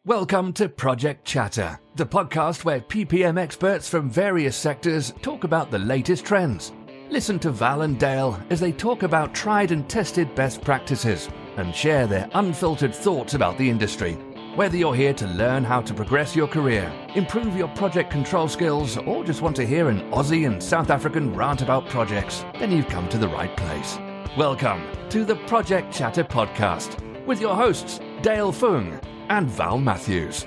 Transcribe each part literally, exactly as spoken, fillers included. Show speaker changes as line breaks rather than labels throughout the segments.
Welcome to Project Chatter, the podcast where P P M experts from various sectors talk about the latest trends. Listen to Val and Dale as they talk about tried and tested best practices and share their unfiltered thoughts about the industry. Whether you're here to learn how to progress your career, improve your project control skills, or just want to hear an Aussie and South African rant about projects, then you've come to the right place. Welcome to the Project Chatter podcast with your hosts, Dale Fung and Val Matthews.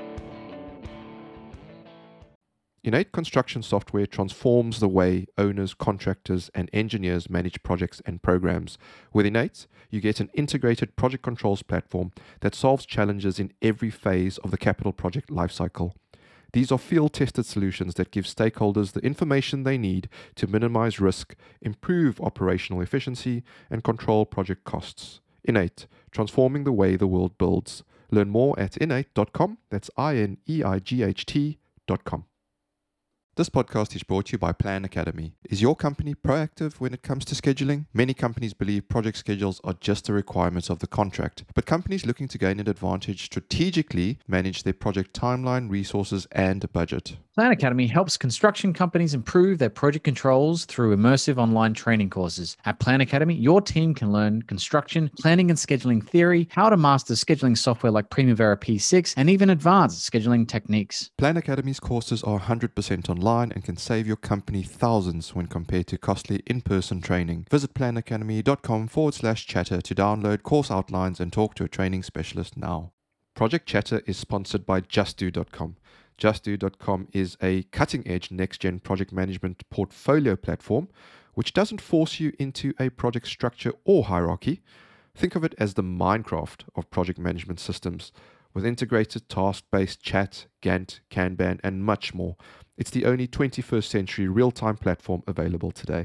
Innate construction software transforms the way owners, contractors, and engineers manage projects and programs. With Innate, you get an integrated project controls platform that solves challenges in every phase of the capital project lifecycle. These are field-tested solutions that give stakeholders the information they need to minimize risk, improve operational efficiency, and control project costs. Innate, transforming the way the world builds. Learn more at innate dot com. That's I N E I G H T dot com. This podcast is brought to you by Plan Academy. Is your company proactive when it comes to scheduling? Many companies believe project schedules are just the requirements of the contract, but companies looking to gain an advantage strategically manage their project timeline, resources, and budget.
Plan Academy helps construction companies improve their project controls through immersive online training courses. At Plan Academy, your team can learn construction, planning and scheduling theory, how to master scheduling software like Primavera P six, and even advanced scheduling techniques.
Plan Academy's courses are one hundred percent online and can save your company thousands when compared to costly in-person training. Visit planacademy.com forward slash chatter to download course outlines and talk to a training specialist now. Project Chatter is sponsored by just do dot com. just do dot com is a cutting-edge next-gen project management portfolio platform which doesn't force you into a project structure or hierarchy. Think of it as the Minecraft of project management systems, with integrated task-based chat, Gantt, Kanban, and much more. It's the only twenty-first century real-time platform available today.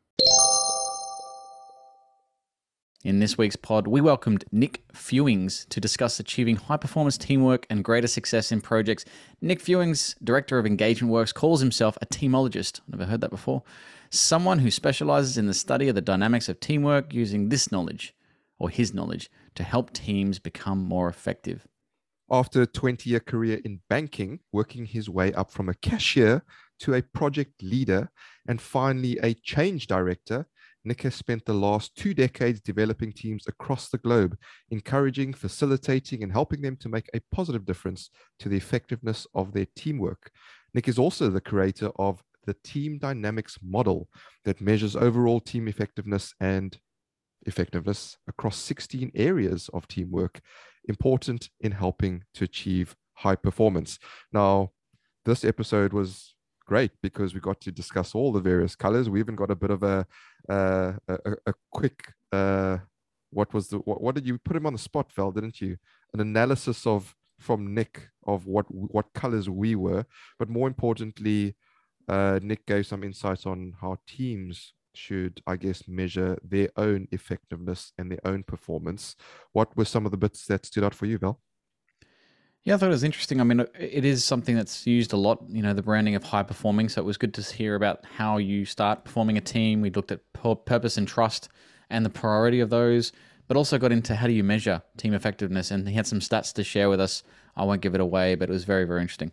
In this week's pod, we welcomed Nick Fewings to discuss achieving high-performance teamwork and greater success in projects. Nick Fewings, Director of Engagement Works, calls himself a teamologist. Never heard that before. Someone who specializes in the study of the dynamics of teamwork using this knowledge, or his knowledge, to help teams become more effective.
After a twenty-year career in banking, working his way up from a cashier to a project leader and finally a change director, Nick has spent the last two decades developing teams across the globe, encouraging, facilitating, and helping them to make a positive difference to the effectiveness of their teamwork. Nick is also the creator of the Team Dynamics model that measures overall team effectiveness and effectiveness across sixteen areas of teamwork, important in helping to achieve high performance. Now, this episode was great because we got to discuss all the various colors. We even got a bit of a uh, a, a quick uh, what was the what, what did you put him on the spot, Val? Didn't you? An analysis of from Nick of what what colors we were, but more importantly, uh, Nick gave some insights on how teams should, I guess, measure their own effectiveness and their own performance. What were some of the bits that stood out for you, Val?
Yeah, I thought it was interesting. I mean, it is something that's used a lot, you know, the branding of high performing. So it was good to hear about how you start performing a team. We looked at purpose and trust and the priority of those, but also got into how do you measure team effectiveness. And he had some stats to share with us. I won't give it away, but it was very, very interesting.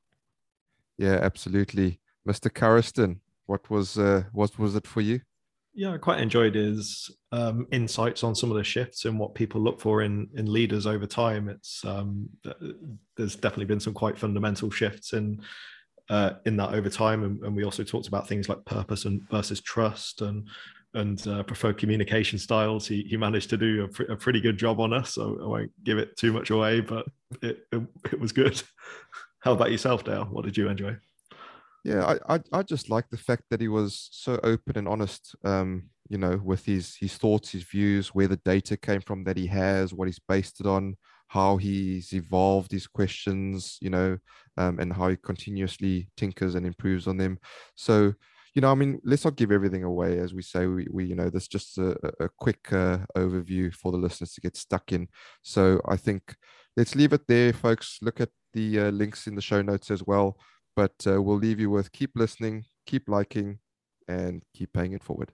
Yeah, absolutely. Mister Carriston, what was uh, what was it for you?
Yeah, I quite enjoyed his um, insights on some of the shifts and what people look for in in leaders over time. It's um, there's definitely been some quite fundamental shifts in uh, in that over time, and, and we also talked about things like purpose and versus trust and and uh, preferred communication styles. He he managed to do a, pr- a pretty good job on us, so I won't give it too much away, but it it, it was good. How about yourself, Dale? What did you enjoy?
Yeah, I, I I just like the fact that he was so open and honest, um, you know, with his his thoughts, his views, where the data came from that he has, what he's based it on, how he's evolved his questions, you know, um, and how he continuously tinkers and improves on them. So, you know, I mean, let's not give everything away, as we say. We, we you know, this just a, a quick uh, overview for the listeners to get stuck in. So I think let's leave it there, folks. Look at the uh, links in the show notes as well. But uh, we'll leave you with keep listening, keep liking, and keep paying it forward.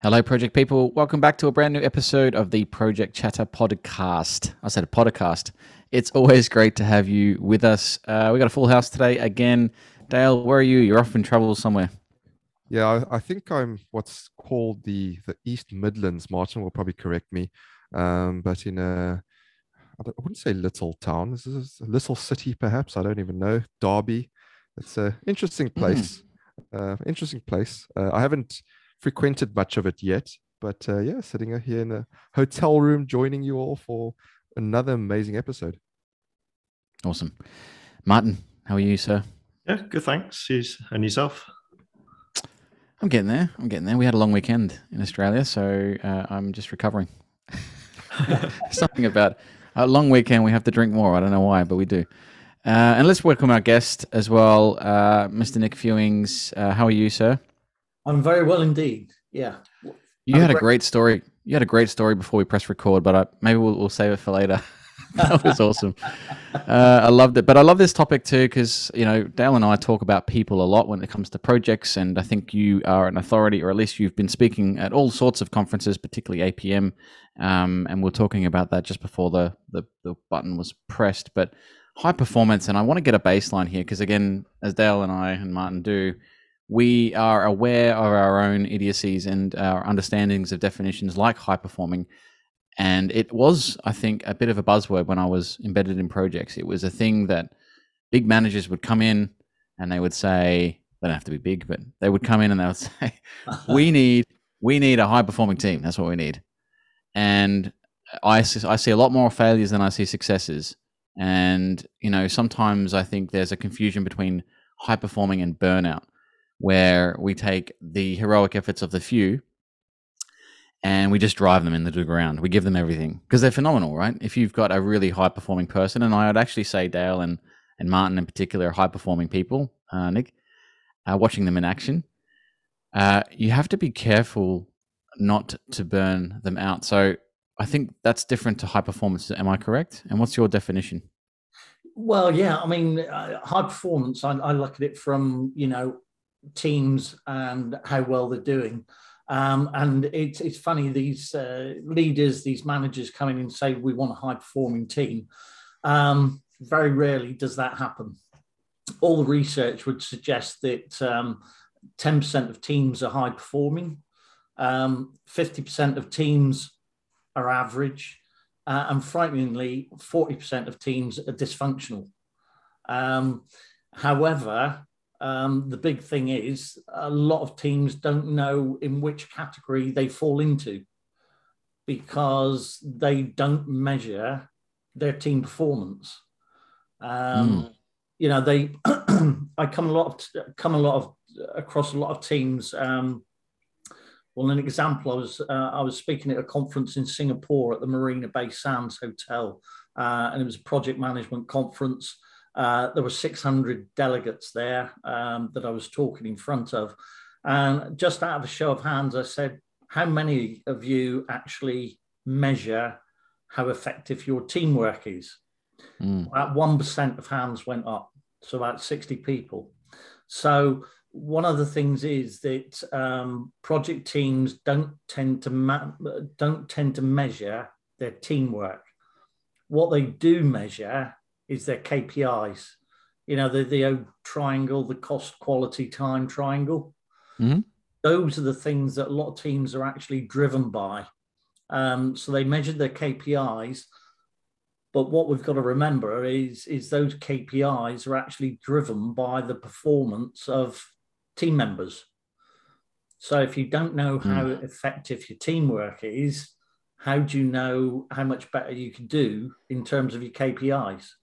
Hello, Project people. Welcome back to a brand new episode of the Project Chatter podcast. I said a podcast. It's always great to have you with us. Uh, we got a full house today again. Dale, where are you? You're off in travel somewhere.
Yeah, I, I think I'm what's called the the East Midlands. Martin will probably correct me, um, but in a I, don't, I wouldn't say little town. This is a little city, perhaps. I don't even know. Derby. It's an interesting place. Mm. Uh, interesting place. Uh, I haven't frequented much of it yet, but uh, yeah, sitting here in a hotel room, joining you all for another amazing episode.
Awesome, Martin. How are you, sir?
Yeah, good. Thanks. And yourself?
I'm getting there. I'm getting there. We had a long weekend in Australia, so uh, I'm just recovering. Something about a long weekend. We have to drink more. I don't know why, but we do. Uh, and let's welcome our guest as well, uh, Mister Nick Fewings. Uh, how are you, sir?
I'm very well indeed. Yeah.
You had a great story. You had a great story before we press record, but I, maybe we'll, we'll save it for later. That was awesome. Uh, I loved it. But I love this topic too because, you know, Dale and I talk about people a lot when it comes to projects, and I think you are an authority, or at least you've been speaking at all sorts of conferences, particularly A P M, um, and we're talking about that just before the, the, the button was pressed. But high performance, and I want to get a baseline here because, again, as Dale and I and Martin do, we are aware of our own idiocies and our understandings of definitions like high performing. And it was, I think, a bit of a buzzword when I was embedded in projects. It was a thing that big managers would come in and they would say, they don't have to be big, but they would come in and they would say, we need we need a high performing team. That's what we need. And I, I see a lot more failures than I see successes. And, you know, sometimes I think there's a confusion between high performing and burnout, where we take the heroic efforts of the few and we just drive them into the ground. We give them everything because they're phenomenal, right? If you've got a really high-performing person, and I would actually say Dale and, and Martin in particular are high-performing people, uh, Nick, uh, watching them in action, uh, you have to be careful not to burn them out. So I think that's different to high performance. Am I correct? And what's your definition?
Well, yeah, I mean, uh, high performance, I, I look at it from, you know, teams and how well they're doing. Um, and it's it's funny, these uh, leaders, these managers come in and say, we want a high performing team. Um, very rarely does that happen. All the research would suggest that um, ten percent of teams are high performing, um, fifty percent of teams are average, uh, and frighteningly, forty percent of teams are dysfunctional. Um, however, Um, the big thing is a lot of teams don't know in which category they fall into because they don't measure their team performance. Um, mm. You know, they. I come a lot of come a lot of across a lot of teams. Um, well, an example, I was uh, I was speaking at a conference in Singapore at the Marina Bay Sands Hotel, uh, and it was a project management conference. Uh, there were six hundred delegates there um, that I was talking in front of. And just out of a show of hands, I said, how many of you actually measure how effective your teamwork is? Mm. About one percent of hands went up, so about sixty people. So one of the things is that um, project teams don't tend to ma- don't tend to measure their teamwork. What they do measure is their K P Is, you know, the, the old triangle, the cost, quality, time triangle. Mm-hmm. Those are the things that a lot of teams are actually driven by. Um, so they measure their K P Is, but what we've got to remember is, is those K P Is are actually driven by the performance of team members. So if you don't know how mm. effective your teamwork is, how do you know how much better you can do in terms of your K P Is?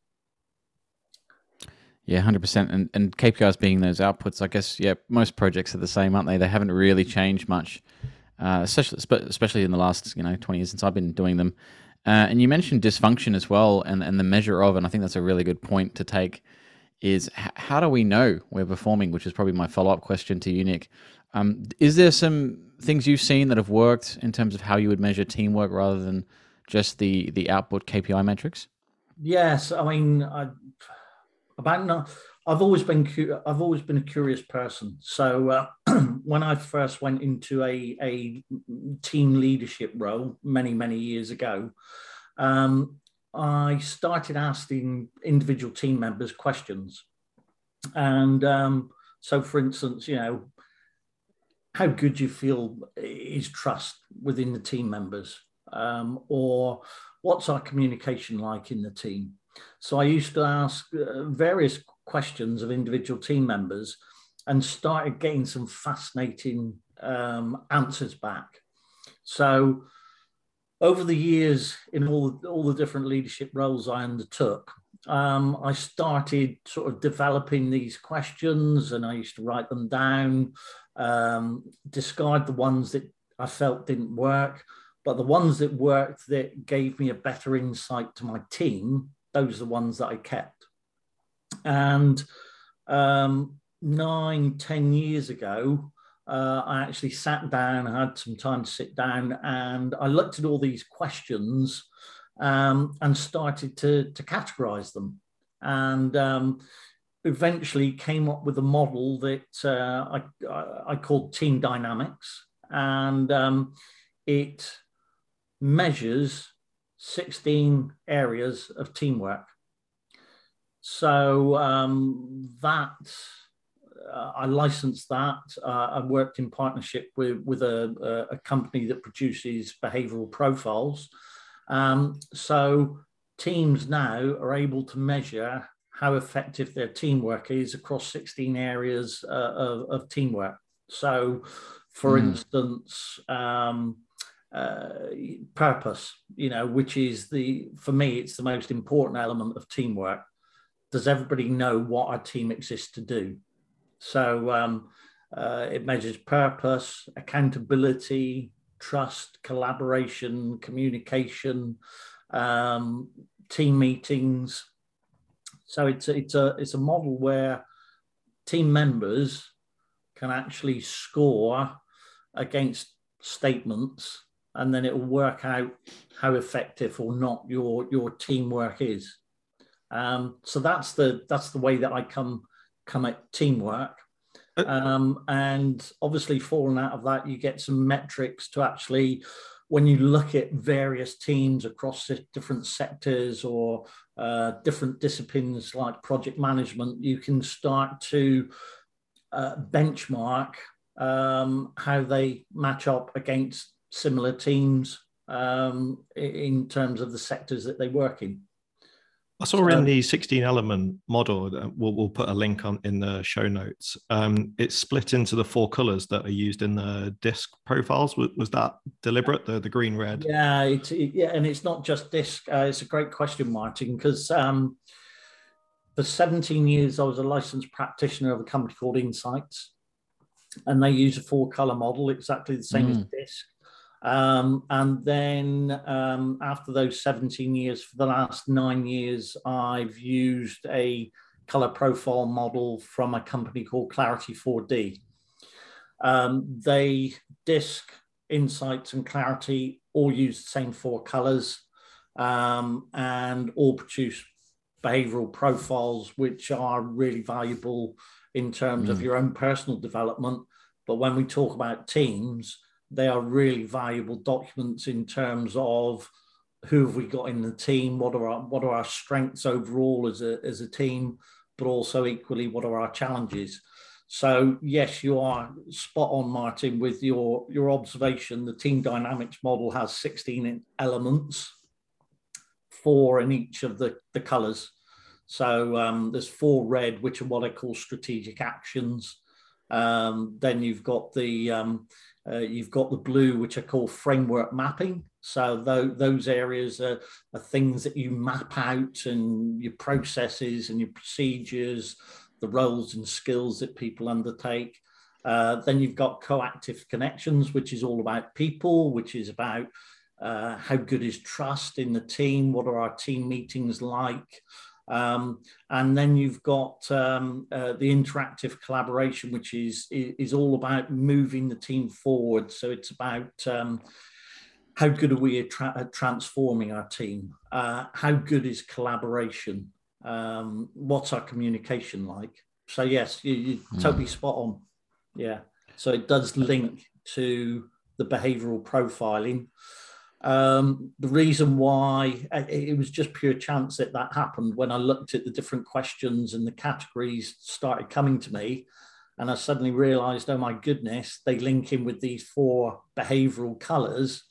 Yeah, one hundred percent. And, and K P Is being those outputs, I guess, yeah, most projects are the same, aren't they? They haven't really changed much, uh, especially especially in the last, you know, twenty years since I've been doing them. Uh, and you mentioned dysfunction as well, and, and the measure of, and I think that's a really good point to take, is h- how do we know we're performing, which is probably my follow-up question to you, Nick. Um, is there some things you've seen that have worked in terms of how you would measure teamwork rather than just the, the output K P I metrics?
Yes, I mean... I... About no, I've always been cu- I've always been a curious person. So uh, when I first went into a a team leadership role many many years ago, um, I started asking individual team members questions, and um, so for instance, you know, how good you feel is trust within the team members, um, or what's our communication like in the team. So I used to ask uh, various questions of individual team members and started getting some fascinating um, answers back. So over the years, in all, all the different leadership roles I undertook, um, I started sort of developing these questions, and I used to write them down, um, discard the ones that I felt didn't work, but the ones that worked, that gave me a better insight to my team, those are the ones that I kept. And um, nine, ten years ago, uh, I actually sat down, I had some time to sit down, and I looked at all these questions um, and started to, to categorize them. And um, eventually came up with a model that uh, I, I called Team Dynamics. And um, it measures sixteen areas of teamwork. So um, that uh, I licensed that. Uh, I worked in partnership with, with a, a company that produces behavioral profiles. Um, so teams now are able to measure how effective their teamwork is across sixteen areas uh, of, of teamwork. So, for mm. instance, um, uh, purpose, you know, which is the, for me, it's the most important element of teamwork. Does everybody know what our team exists to do? So um, uh, it measures purpose, accountability, trust, collaboration, communication, um, team meetings. So it's a, it's a it's a model where team members can actually score against statements, and then it will work out how effective or not your your teamwork is. Um, so that's the that's the way that I come come at teamwork. Um, and obviously, falling out of that, you get some metrics to actually, when you look at various teams across different sectors or uh, different disciplines like project management, you can start to uh, benchmark um, how they match up against similar teams um, in terms of the sectors that they work in.
I saw in the sixteen element model, we'll, we'll put a link on in the show notes. Um, it's split into the four colors that are used in the disc profiles. Was, was that deliberate, the, the green, red?
Yeah, it, it, yeah, and it's not just disc. Uh, it's a great question, Martin, because um, for seventeen years, I was a licensed practitioner of a company called Insights, and they use a four color model, exactly the same mm. as disc. Um, and then um, after those seventeen years, for the last nine years, I've used a color profile model from a company called Clarity four D. Um, they, disc, Insights, and Clarity all use the same four colors um, and all produce behavioral profiles, which are really valuable in terms mm. of your own personal development. But when we talk about teams, they are really valuable documents in terms of who have we got in the team, what are our, what are our strengths overall as a, as a team, but also equally, what are our challenges? So yes, you are spot on, Martin, with your, your observation. The team dynamics model has sixteen elements, four in each of the, the colors. So um, there's four red, which are what I call strategic actions. Um, then you've got the um, uh, you've got the blue, which are called framework mapping. So th- those areas are, are things that you map out, and your processes and your procedures, the roles and skills that people undertake. Uh, then you've got coactive connections, which is all about people, which is about uh, how good is trust in the team, what are our team meetings like. Um, and then you've got um, uh, the interactive collaboration, which is, is is all about moving the team forward. So it's about um, how good are we at, tra- at transforming our team? Uh, how good is collaboration? Um, what's our communication like? So yes, you, you're mm. totally spot on. Yeah. So it does link to the behavioral profiling. Um, the reason why it was just pure chance that that happened when I looked at the different questions and the categories started coming to me, and I suddenly realized, oh my goodness, they link in with these four behavioral colors.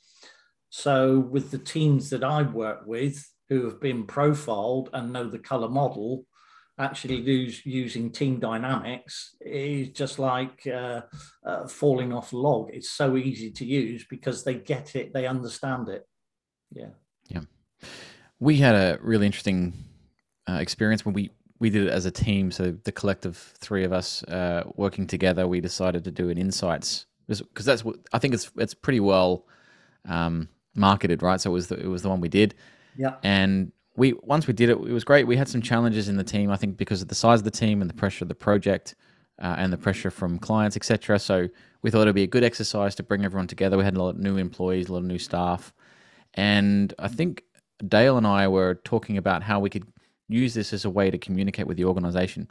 So with the teams that I work with who have been profiled and know the color model, actually use, using team dynamics is just like uh, uh, falling off a log. It's so easy to use because they get it, they understand it. Yeah.
Yeah. We had a really interesting uh, experience when we, we did it as a team. So the collective three of us uh, working together, we decided to do an insights because that's what I think it's, it's pretty well um, marketed, right? So it was the, it was the one we did.
Yeah.
And we once we did it, it was great. We had some challenges in the team, I think, because of the size of the team and the pressure of the project uh, and the pressure from clients, et cetera. So we thought it'd be a good exercise to bring everyone together. We had a lot of new employees, a lot of new staff. And I think Dale and I were talking about how we could use this as a way to communicate with the organization.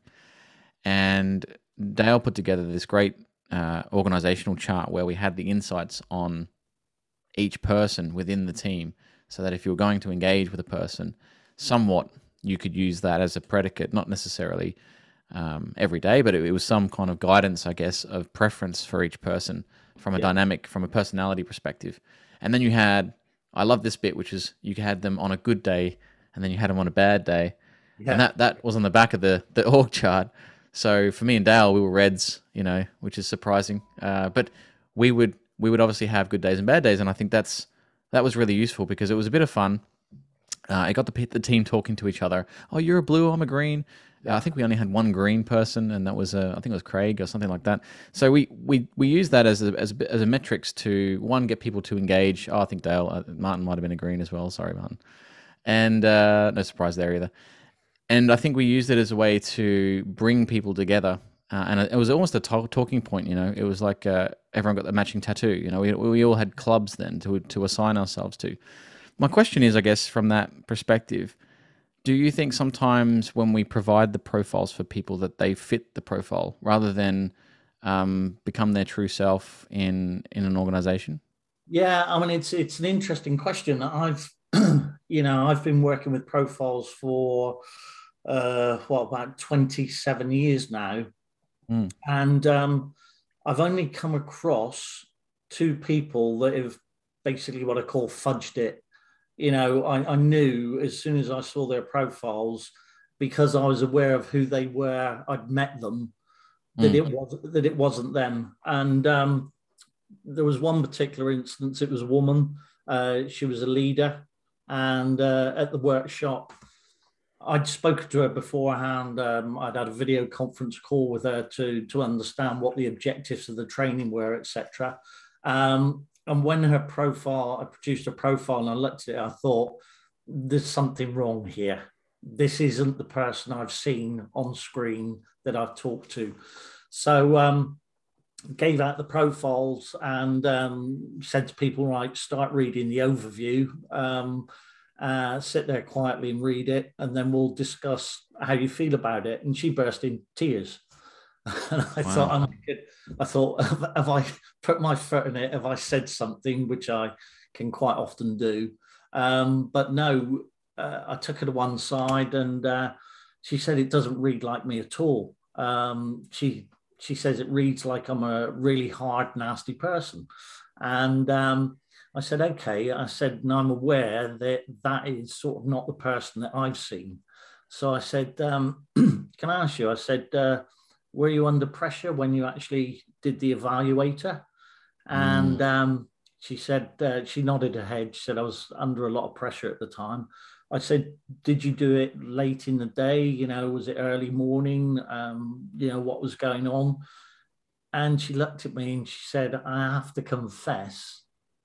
And Dale put together this great uh, organizational chart where we had the insights on each person within the team, so that if you were going to engage with a person, somewhat you could use that as a predicate, not necessarily um, every day, but it, it was some kind of guidance, I guess, of preference for each person from a yeah. dynamic, from a personality perspective. And then you had, I love this bit, which is you had them on a good day and then you had them on a bad day. Yeah. And that, that was on the back of the, the org chart. So for me and Dale, we were reds, you know, which is surprising. Uh, but we would, we would obviously have good days and bad days. And I think that's, that was really useful because it was a bit of fun. Uh, it got the, the team talking to each other. Oh, you're a blue, I'm a green. Uh, I think we only had one green person, and that was uh, I think it was Craig or something like that. So we we we use that as a, as a, as a metrics to one, get people to engage. Oh, I think Dale uh, Martin might have been a green as well. Sorry, Martin. And uh, no surprise there either. And I think we used it as a way to bring people together. Uh, and it was almost a talk, talking point, you know. It was like uh, everyone got the matching tattoo. You know, we we all had clubs then to to assign ourselves to. My question is, I guess, from that perspective, do you think sometimes when we provide the profiles for people that they fit the profile rather than um, become their true self in in an organization?
Yeah, I mean, it's it's an interesting question. I've you know I've been working with profiles for uh, what about twenty-seven years now. Mm. And um, I've only come across two people that have basically what I call fudged it. You know, I, I knew as soon as I saw their profiles, because I was aware of who they were, I'd met them, that mm. it was that it wasn't them. And um, there was one particular instance. It was a woman. Uh, she was a leader, and uh, at the workshop, I'd spoken to her beforehand. Um, I'd had a video conference call with her to, to understand what the objectives of the training were, et cetera. Um, and when her profile, I produced a profile and I looked at it, I thought, there's something wrong here. This isn't the person I've seen on screen that I've talked to. So um, gave out the profiles and um, said to people, right, start reading the overview. Um, Uh, sit there quietly and read it, and then we'll discuss how you feel about it. And she burst in tears. And I wow. thought, I thought, have I put my foot in it? Have I said something, which I can quite often do? Um, but no, uh, I took her to one side, and uh, she said it doesn't read like me at all. Um, she she says it reads like I'm a really hard, nasty person, and um, I said, okay. I said, and I'm aware that that is sort of not the person that I've seen. So I said, um, can I ask you? I said, uh, were you under pressure when you actually did the evaluator? And mm. um, she said, uh, she nodded her head. She said, I was under a lot of pressure at the time. I said, did you do it late in the day? You know, was it early morning? Um, you know, what was going on? And she looked at me and she said, I have to confess,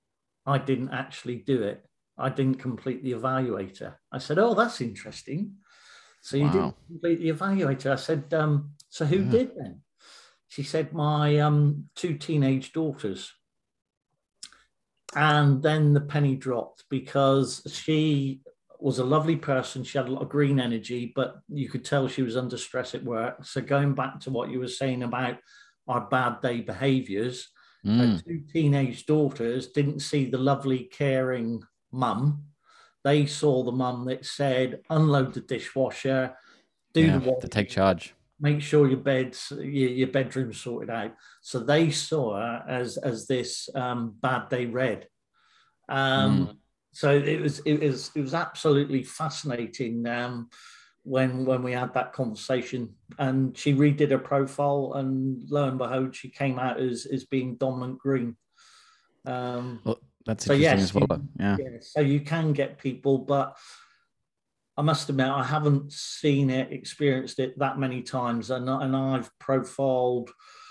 I didn't actually do it. I didn't complete the evaluator. I said, oh, that's interesting. So you wow. didn't complete the evaluator. I said, um, so who yeah. did then? She said, my um, two teenage daughters. And then the penny dropped, because she was a lovely person. She had a lot of green energy, but you could tell she was under stress at work. So going back to what you were saying about our bad day behaviors,
Mm.
her two teenage daughters didn't see the lovely, caring mum. They saw the mum that said, unload the dishwasher, do
Yeah,
the washing,
to take charge.
make sure your bed's your, your bedroom's sorted out. So they saw her as as this um, bad day red. Um,
Mm.
So it was it was it was absolutely fascinating um, when when we had that conversation. And she redid her profile, and lo and behold, she came out as as being dominant green. Um,
Well, that's
so
interesting
yes,
as well.
you,
Yeah.
yeah, so you can get people, but I must admit I haven't seen it, experienced it that many times, and and I've profiled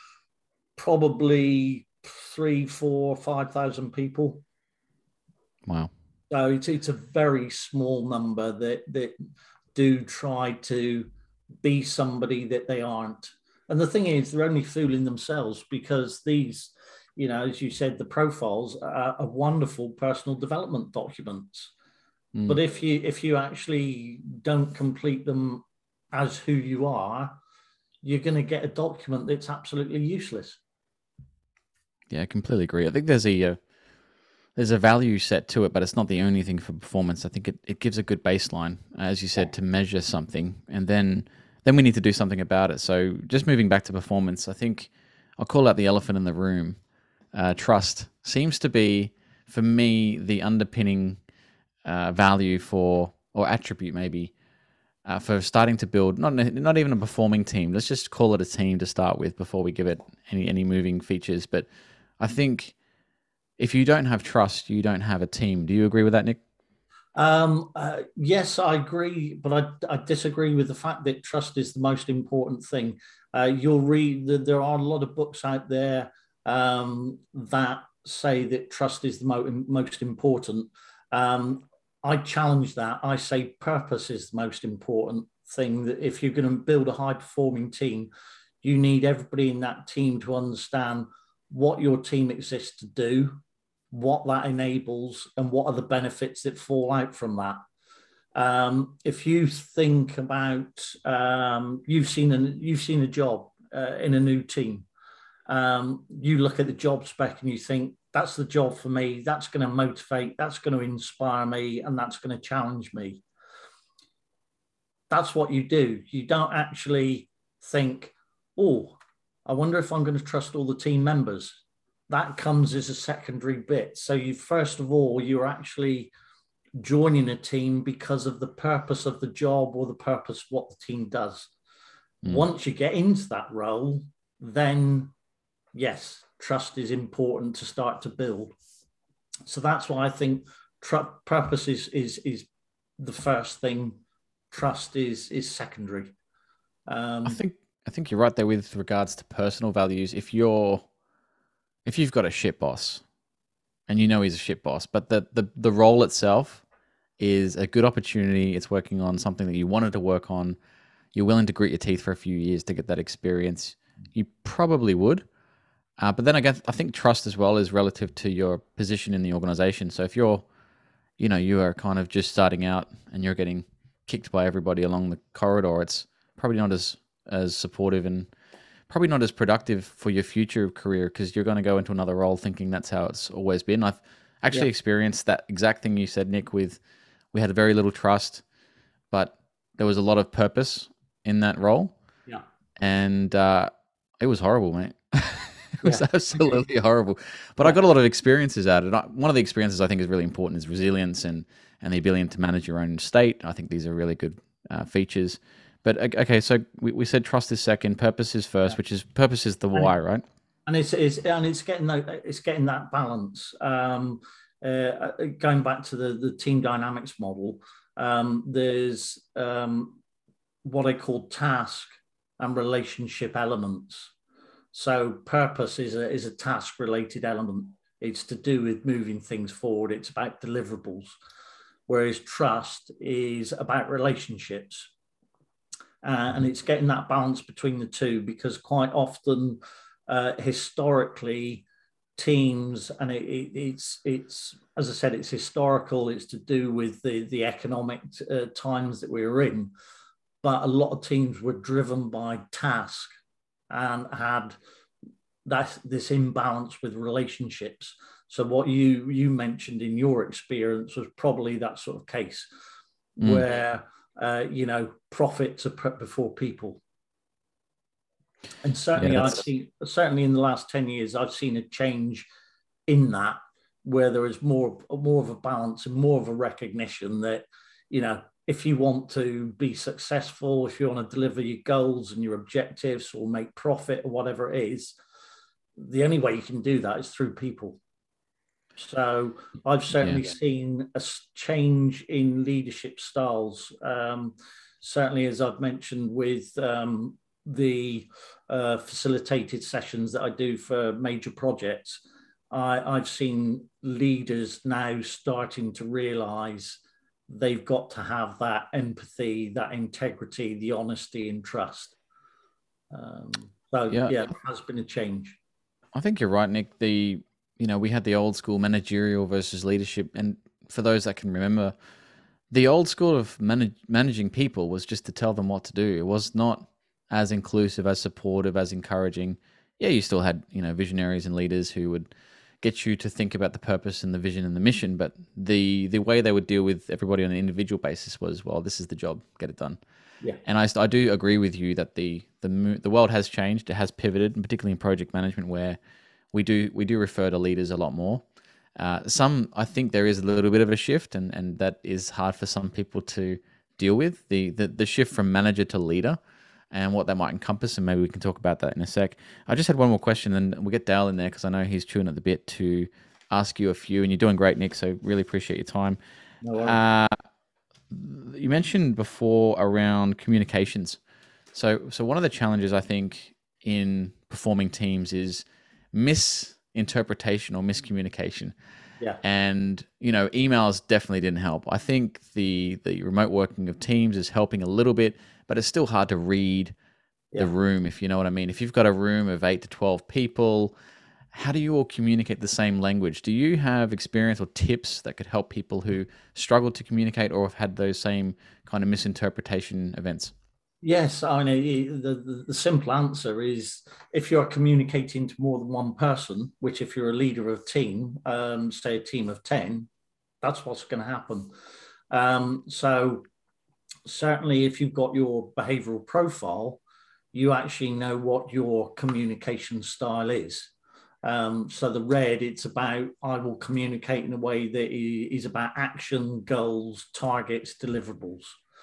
probably three, four, five thousand people.
Wow.
So it's, it's a very small number that that do try to be somebody that they aren't. And the thing is, they're only fooling themselves, because these, you know, as you said, the profiles are, are wonderful personal development documents.
Mm.
But if you if you actually don't complete them as who you are, you're going to get a document that's absolutely useless.
Yeah, I completely agree. I think there's a uh, there's a value set to it, but it's not the only thing for performance. I think it, it gives a good baseline, as you said, to measure something, and then then we need to do something about it. So just moving back to performance, I think I'll call out the elephant in the room. Uh, trust seems to be, for me, the underpinning uh, value for, or attribute maybe, uh, for starting to build, not not even a performing team. Let's just call it a team to start with before we give it any any moving features. But I think if you don't have trust, you don't have a team. Do you agree with that, Nick?
Um, uh, yes, I agree, but I, I disagree with the fact that trust is the most important thing. Uh, you'll read that there are a lot of books out there um, that say that trust is the mo- most important. Um, I challenge that. I say purpose is the most important thing. That if you're going to build a high performing team, you need everybody in that team to understand what your team exists to do, what that enables, and what are the benefits that fall out from that. Um, if you think about, um, you've seen a, you've seen a job uh, in a new team, um, you look at the job spec and you think, that's the job for me, that's going to motivate, that's going to inspire me, and that's going to challenge me. That's what you do. You don't actually think, oh, I wonder if I'm going to trust all the team members. That comes as a secondary bit. So you, first of all, you're actually joining a team because of the purpose of the job or the purpose of what the team does. Mm. Once you get into that role, then yes, trust is important to start to build. So that's why I think tr- purpose is, is, is the first thing. Trust is, is secondary. Um,
I think, I think you're right there with regards to personal values. If you're, If you've got a shit boss, and you know he's a shit boss, but the, the, the role itself is a good opportunity, it's working on something that you wanted to work on, you're willing to grit your teeth for a few years to get that experience, you probably would. Uh, but then I guess I think trust as well is relative to your position in the organization. So if you're, you know, you are kind of just starting out and you're getting kicked by everybody along the corridor, it's probably not as as supportive and probably not as productive for your future career, because you're going to go into another role thinking that's how it's always been. I've actually yeah. experienced that exact thing you said, Nick, with we had very little trust, but there was a lot of purpose in that role.
Yeah.
And uh, it was horrible, mate. It was yeah. absolutely horrible. But yeah. I got a lot of experiences out of it. One of the experiences I think is really important is resilience and, and the ability to manage your own state. I think these are really good uh, features. But okay, so we, we said trust is second, purpose is first, yeah. which is purpose is the
and,
why, right?
And it's, it's and it's getting that it's getting that balance. Um, uh, going back to the the team dynamics model, um, there's um, what I call task and relationship elements. So purpose is a is a task related element. It's to do with moving things forward. It's about deliverables, whereas trust is about relationships. Uh, and it's getting that balance between the two, because quite often, uh, historically, teams, and it, it, it's it's as I said, it's historical. It's to do with the the economic uh, times that we were in, but a lot of teams were driven by task and had that this imbalance with relationships. So what you you mentioned in your experience was probably that sort of case mm. where uh, you know profits are put before people. And certainly, yeah, I've seen certainly in the last ten years, I've seen a change in that, where there is more more of a balance and more of a recognition that, you know, if you want to be successful, if you want to deliver your goals and your objectives or make profit or whatever it is, the only way you can do that is through people. So I've certainly yeah. seen a change in leadership styles. Um, certainly, as I've mentioned with um, the uh, facilitated sessions that I do for major projects, I, I've seen leaders now starting to realize they've got to have that empathy, that integrity, the honesty and trust. Um, so yeah. yeah, there has been a change.
I think you're right, Nick. The, you know, we had the old school managerial versus leadership. And for those that can remember, the old school of manage, managing people was just to tell them what to do. It was not as inclusive, as supportive, as encouraging. Yeah, you still had, you know, visionaries and leaders who would get you to think about the purpose and the vision and the mission, but the the way they would deal with everybody on an individual basis was, well, this is the job, get it done.
Yeah.
And I, I do agree with you that the the the world has changed, it has pivoted, and particularly in project management, where we do we do refer to leaders a lot more. Uh, some, I think there is a little bit of a shift, and and that is hard for some people to deal with, the the, the shift from manager to leader, and what that might encompass, and maybe we can talk about that in a sec. I just had one more question, and we'll get Dale in there because I know he's chewing at the bit to ask you a few, and you're doing great, Nick, so really appreciate your time.
No worries.
Uh, you mentioned before around communications. So, so one of the challenges I think in performing teams is misinterpretation or miscommunication.
Yeah.
And, you know, emails definitely didn't help. I think the the remote working of Teams is helping a little bit, but it's still hard to read yeah. the room, if you know what I mean. If you've got a room of eight to twelve people, how do you all communicate the same language? Do you have experience or tips that could help people who struggle to communicate or have had those same kind of misinterpretation events?
Yes, I mean, the, the, the simple answer is if you're communicating to more than one person, which if you're a leader of a team, um, say a team of ten, that's what's going to happen. Um, so certainly if you've got your behavioral profile, you actually know what your communication style is. Um, so the red, it's about, I will communicate in a way that is about action, goals, targets, deliverables.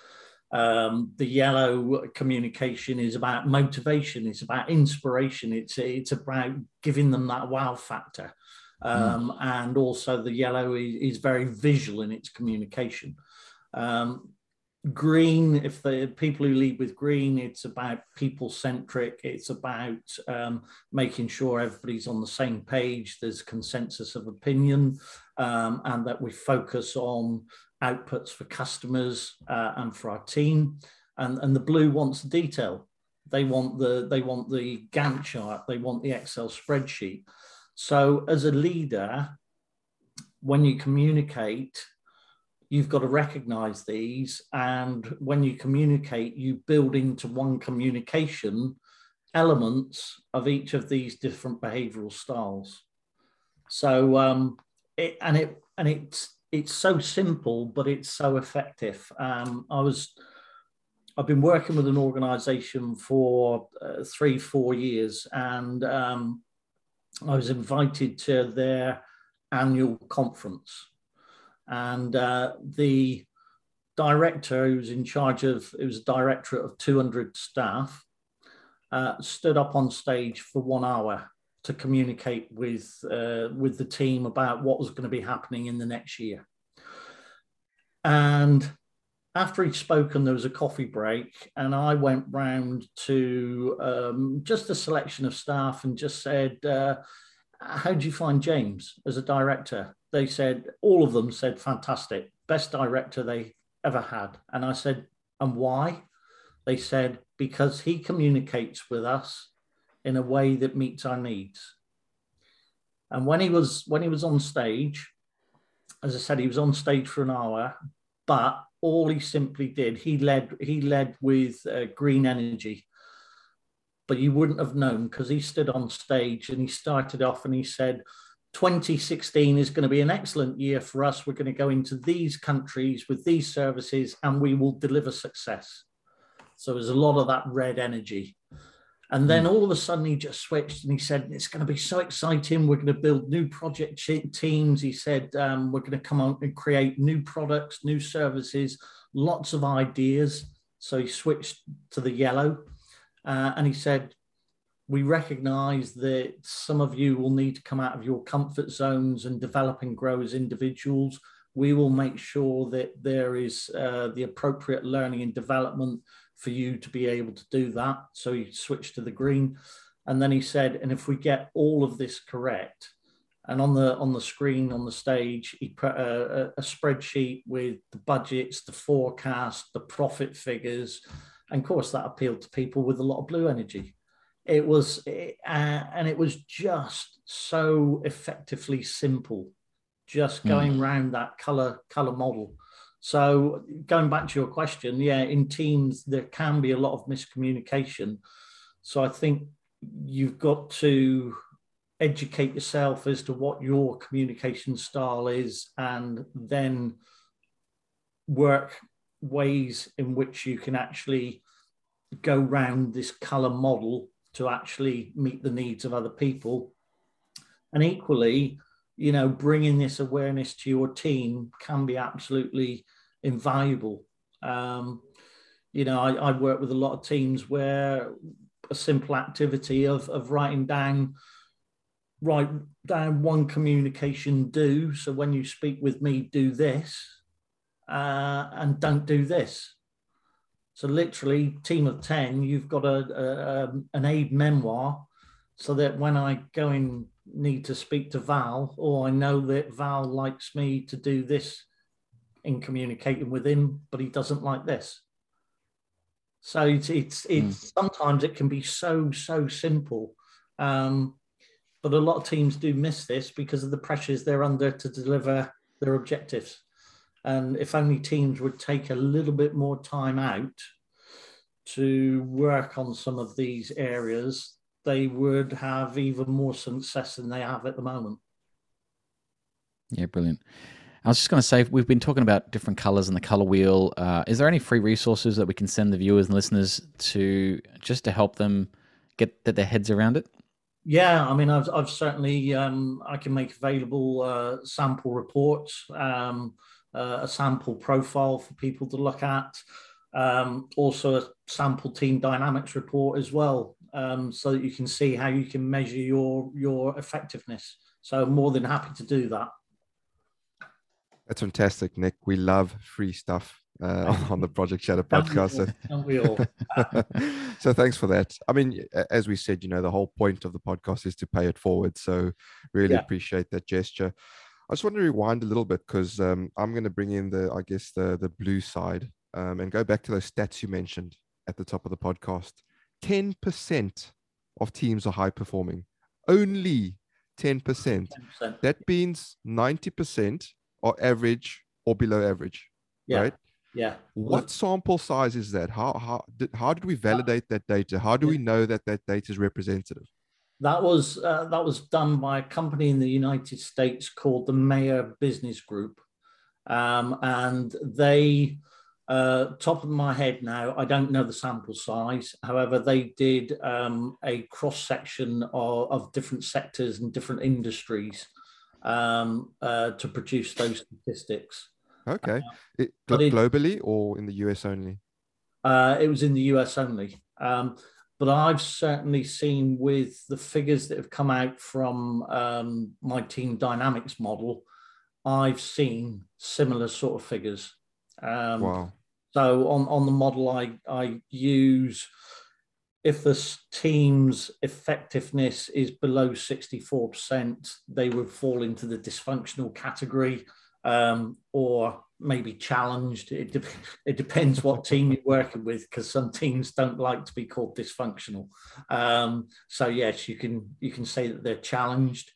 Um, the yellow communication is about motivation. It's about inspiration. It's it's about giving them that wow factor. Um, mm. And also the yellow is, is very visual in its communication. Um, green, if the people who lead with green, it's about people centric. It's about um, making sure everybody's on the same page. There's consensus of opinion, um, and that we focus on outputs for customers uh, and for our team. And, and the blue wants detail. They want the they want the Gantt chart. They want the Excel spreadsheet. So as a leader, when you communicate, you've got to recognize these. And when you communicate, you build into one communication elements of each of these different behavioral styles. So um, it and it and it's It's so simple, but it's so effective. Um, I was, I've been working with an organization for uh, three, four years, and um, I was invited to their annual conference. And uh, the director, who was in charge of, it was a directorate of two hundred staff, uh, stood up on stage for one hour to communicate with uh, with the team about what was going to be happening in the next year. And after he'd spoken, there was a coffee break, and I went round to um, just a selection of staff and just said, uh, how do you find James as a director? They said, all of them said, fantastic, best director they ever had. And I said, and why? They said, because he communicates with us in a way that meets our needs. And when he was when he was on stage, as I said, he was on stage for an hour, but all he simply did, he led he led with uh, green energy. But you wouldn't have known, because he stood on stage and he started off and he said, twenty sixteen is going to be an excellent year for us. We're going to go into these countries with these services and we will deliver success. So there's a lot of that red energy. And then all of a sudden he just switched and he said, it's going to be so exciting. We're going to build new project teams. He said, um, we're going to come out and create new products, new services, lots of ideas. So he switched to the yellow uh, and he said, we recognize that some of you will need to come out of your comfort zones and develop and grow as individuals. We will make sure that there is uh, the appropriate learning and development for you to be able to do that. So he switched to the green. And then he said, and if we get all of this correct, and on the on the screen, on the stage, he put a, a spreadsheet with the budgets, the forecast, the profit figures. And of course, that appealed to people with a lot of blue energy. It was, uh, and it was just so effectively simple, just going mm. around that color, color model. So going back to your question, yeah, in teams, there can be a lot of miscommunication. So I think you've got to educate yourself as to what your communication style is, and then work ways in which you can actually go round this color model to actually meet the needs of other people. And equally, you know, bringing this awareness to your team can be absolutely invaluable. Um, you know, I, I work with a lot of teams where a simple activity of, of writing down, write down one communication do. So when you speak with me, do this uh, and don't do this. So literally, team of ten, you've got a, a, a an aid memoir, so that when I go and need to speak to Val, or I know that Val likes me to do this in communicating with him, but he doesn't like this. So it's it's, it's mm. sometimes it can be so, so simple. Um, but a lot of teams do miss this because of the pressures they're under to deliver their objectives. And if only teams would take a little bit more time out to work on some of these areas, they would have even more success than they have at the moment.
Yeah, brilliant. I was just going to say, we've been talking about different colors and the color wheel. Uh, is there any free resources that we can send the viewers and listeners to, just to help them get, get their heads around it?
Yeah, I mean, I've, I've certainly, um, I can make available uh, sample reports, um, uh, a sample profile for people to look at, um, also a sample team dynamics report as well, um, so that you can see how you can measure your, your effectiveness. So I'm more than happy to do that.
That's fantastic, Nick. We love free stuff uh, on the Project Shatter podcast.
Don't we all?
So thanks for that. I mean, as we said, you know, the whole point of the podcast is to pay it forward. So really yeah. appreciate that gesture. I just want to rewind a little bit because um, I'm going to bring in the, I guess, the, the blue side um, and go back to those stats you mentioned at the top of the podcast. ten percent of teams are high performing. Only ten percent. ten percent. That means ninety percent are average or below average,
yeah.
right?
Yeah.
What sample size is that? How how did, how did we validate that data? How do we know that that data is representative?
That was uh, that was done by a company in the United States called the Mayer Business Group, um, and they, uh, top of my head now, I don't know the sample size. However, they did um, a cross section of, of different sectors and different industries um, uh, to produce those statistics.
Okay.
Uh,
it, gl- globally or in the U S only?
Uh, it was in the U S only. Um, but I've certainly seen with the figures that have come out from um, my team dynamics model, I've seen similar sort of figures. Um,
wow.
So on, on the model I, I use, if the team's effectiveness is below sixty-four percent, they would fall into the dysfunctional category. Um, or maybe challenged. It, de- it depends what team you're working with, because some teams don't like to be called dysfunctional. Um, so yes, you can you can say that they're challenged.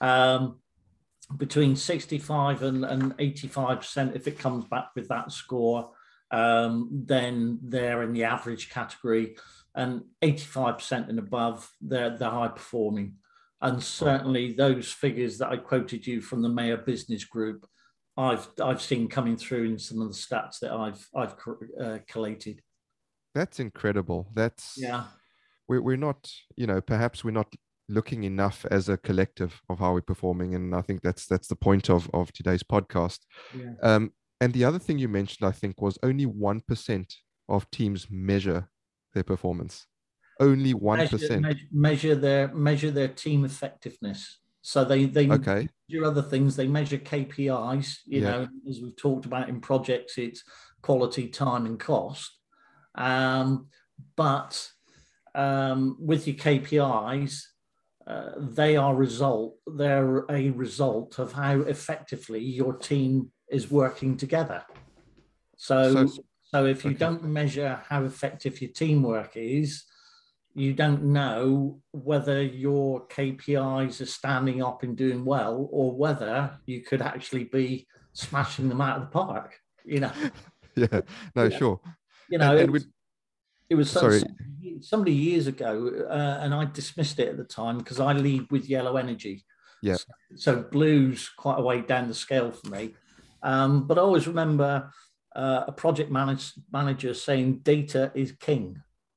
Um, between sixty-five and, and eighty-five percent, if it comes back with that score, um, then they're in the average category, and eighty-five percent and above, they're, they're high performing. And certainly those figures that I quoted you from the Mayor Business Group, I've I've seen coming through in some of the stats that I've I've uh, collated.
That's incredible. That's
yeah.
We're we're not, you know, perhaps we're not looking enough as a collective of how we're performing, and I think that's that's the point of of today's podcast.
Yeah.
Um, and the other thing you mentioned, I think, was only one percent of teams measure their performance. Only one percent
measure, measure their measure their team effectiveness. So they they
okay.
measure other things. They measure K P Is. You yeah. know, as we've talked about in projects, it's quality, time, and cost. Um, but um, with your K P Is, uh, they are result. They're a result of how effectively your team is working together. So, so, so if you okay. don't measure how effective your teamwork is, you don't know whether your K P Is are standing up and doing well, or whether you could actually be smashing them out of the park. You know.
Yeah. No.
Yeah.
Sure.
You know.
And,
it,
and
was, it was
sorry.
Somebody, somebody years ago, uh, and I dismissed it at the time because I lead with yellow energy.
Yeah.
So, so blue's quite a way down the scale for me. Um, but I always remember uh, a project manage, manager saying data is king.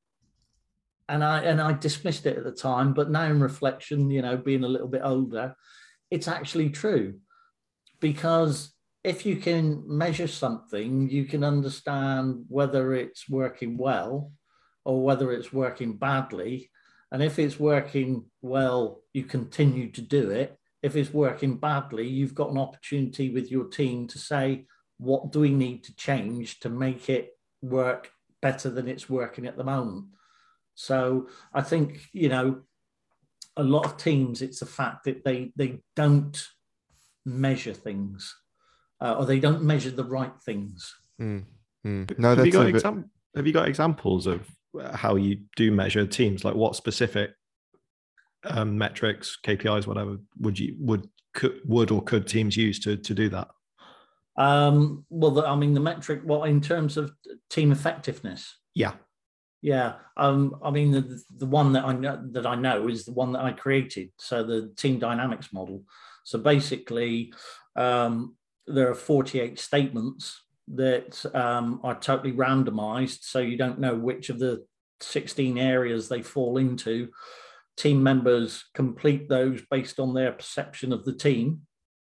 And I and I dismissed it at the time, but now in reflection, you know, being a little bit older, it's actually true. Because if you can measure something, you can understand whether it's working well or whether it's working badly. And if it's working well, you continue to do it. If it's working badly, you've got an opportunity with your team to say, what do we need to change to make it work better than it's working at the moment? So I think, you know, a lot of teams, it's the fact that they they don't measure things uh, or they don't measure the right things.
Mm, mm. No,
have,
that's
you got
bit...
exam- have you got examples of how you do measure teams? Like what specific um, metrics, K P Is, whatever, would you would could, would or could teams use to to do that?
Um, well, the, I mean, the metric, well, in terms of team effectiveness.
Yeah.
Yeah, um, I mean, the, the one that I know that I know is the one that I created. So the team dynamics model. So basically, um, there are forty-eight statements that um, are totally randomized. So you don't know which of the sixteen areas they fall into. Team members complete those based on their perception of the team.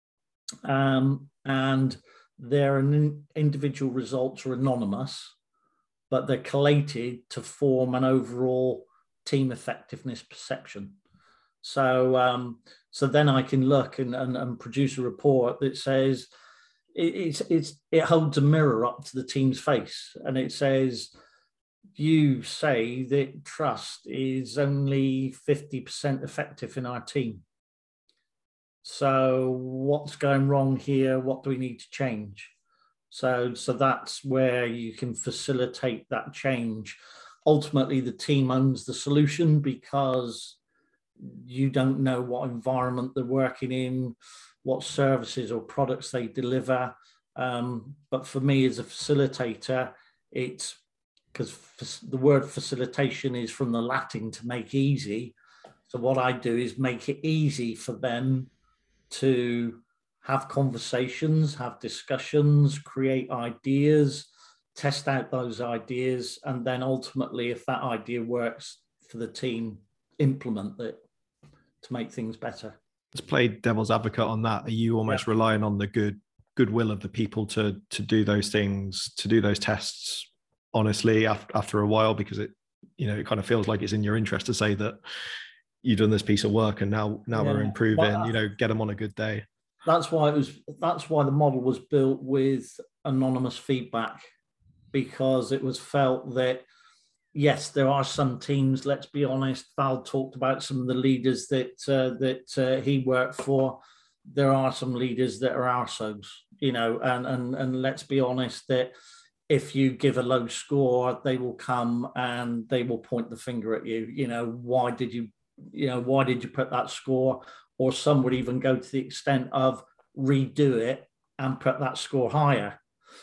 Um, and their individual results are anonymous, but they're collated to form an overall team effectiveness perception. So, um, so then I can look and, and, and produce a report that says it, it's, it's, it holds a mirror up to the team's face, and it says, you say that trust is only fifty percent effective in our team. So what's going wrong here? What do we need to change? So, so that's where you can facilitate that change. Ultimately, the team owns the solution because you don't know what environment they're working in, what services or products they deliver. Um, but for me as a facilitator, it's because the word facilitation is from the Latin to make easy. So what I do is make it easy for them to have conversations, have discussions, create ideas, test out those ideas, and then ultimately, if that idea works for the team, implement it to make things better.
Let's play devil's advocate on that. Are you almost yeah. relying on the good goodwill of the people to to do those things, to do those tests honestly after, after a while, because it, you know, it kind of feels like it's in your interest to say that you've done this piece of work and now now yeah. we're improving, well, you know, get them on a good day.
That's why it was, that's why the model was built with anonymous feedback, because it was felt that, yes, there are some teams, let's be honest, Val talked about some of the leaders that uh, that uh, he worked for. There are some leaders that are arseholes, you know, and, and, and let's be honest that if you give a low score, they will come and they will point the finger at you. You know, why did you, you know, why did you put that score? or some would even go to the extent of redo it and put that score higher.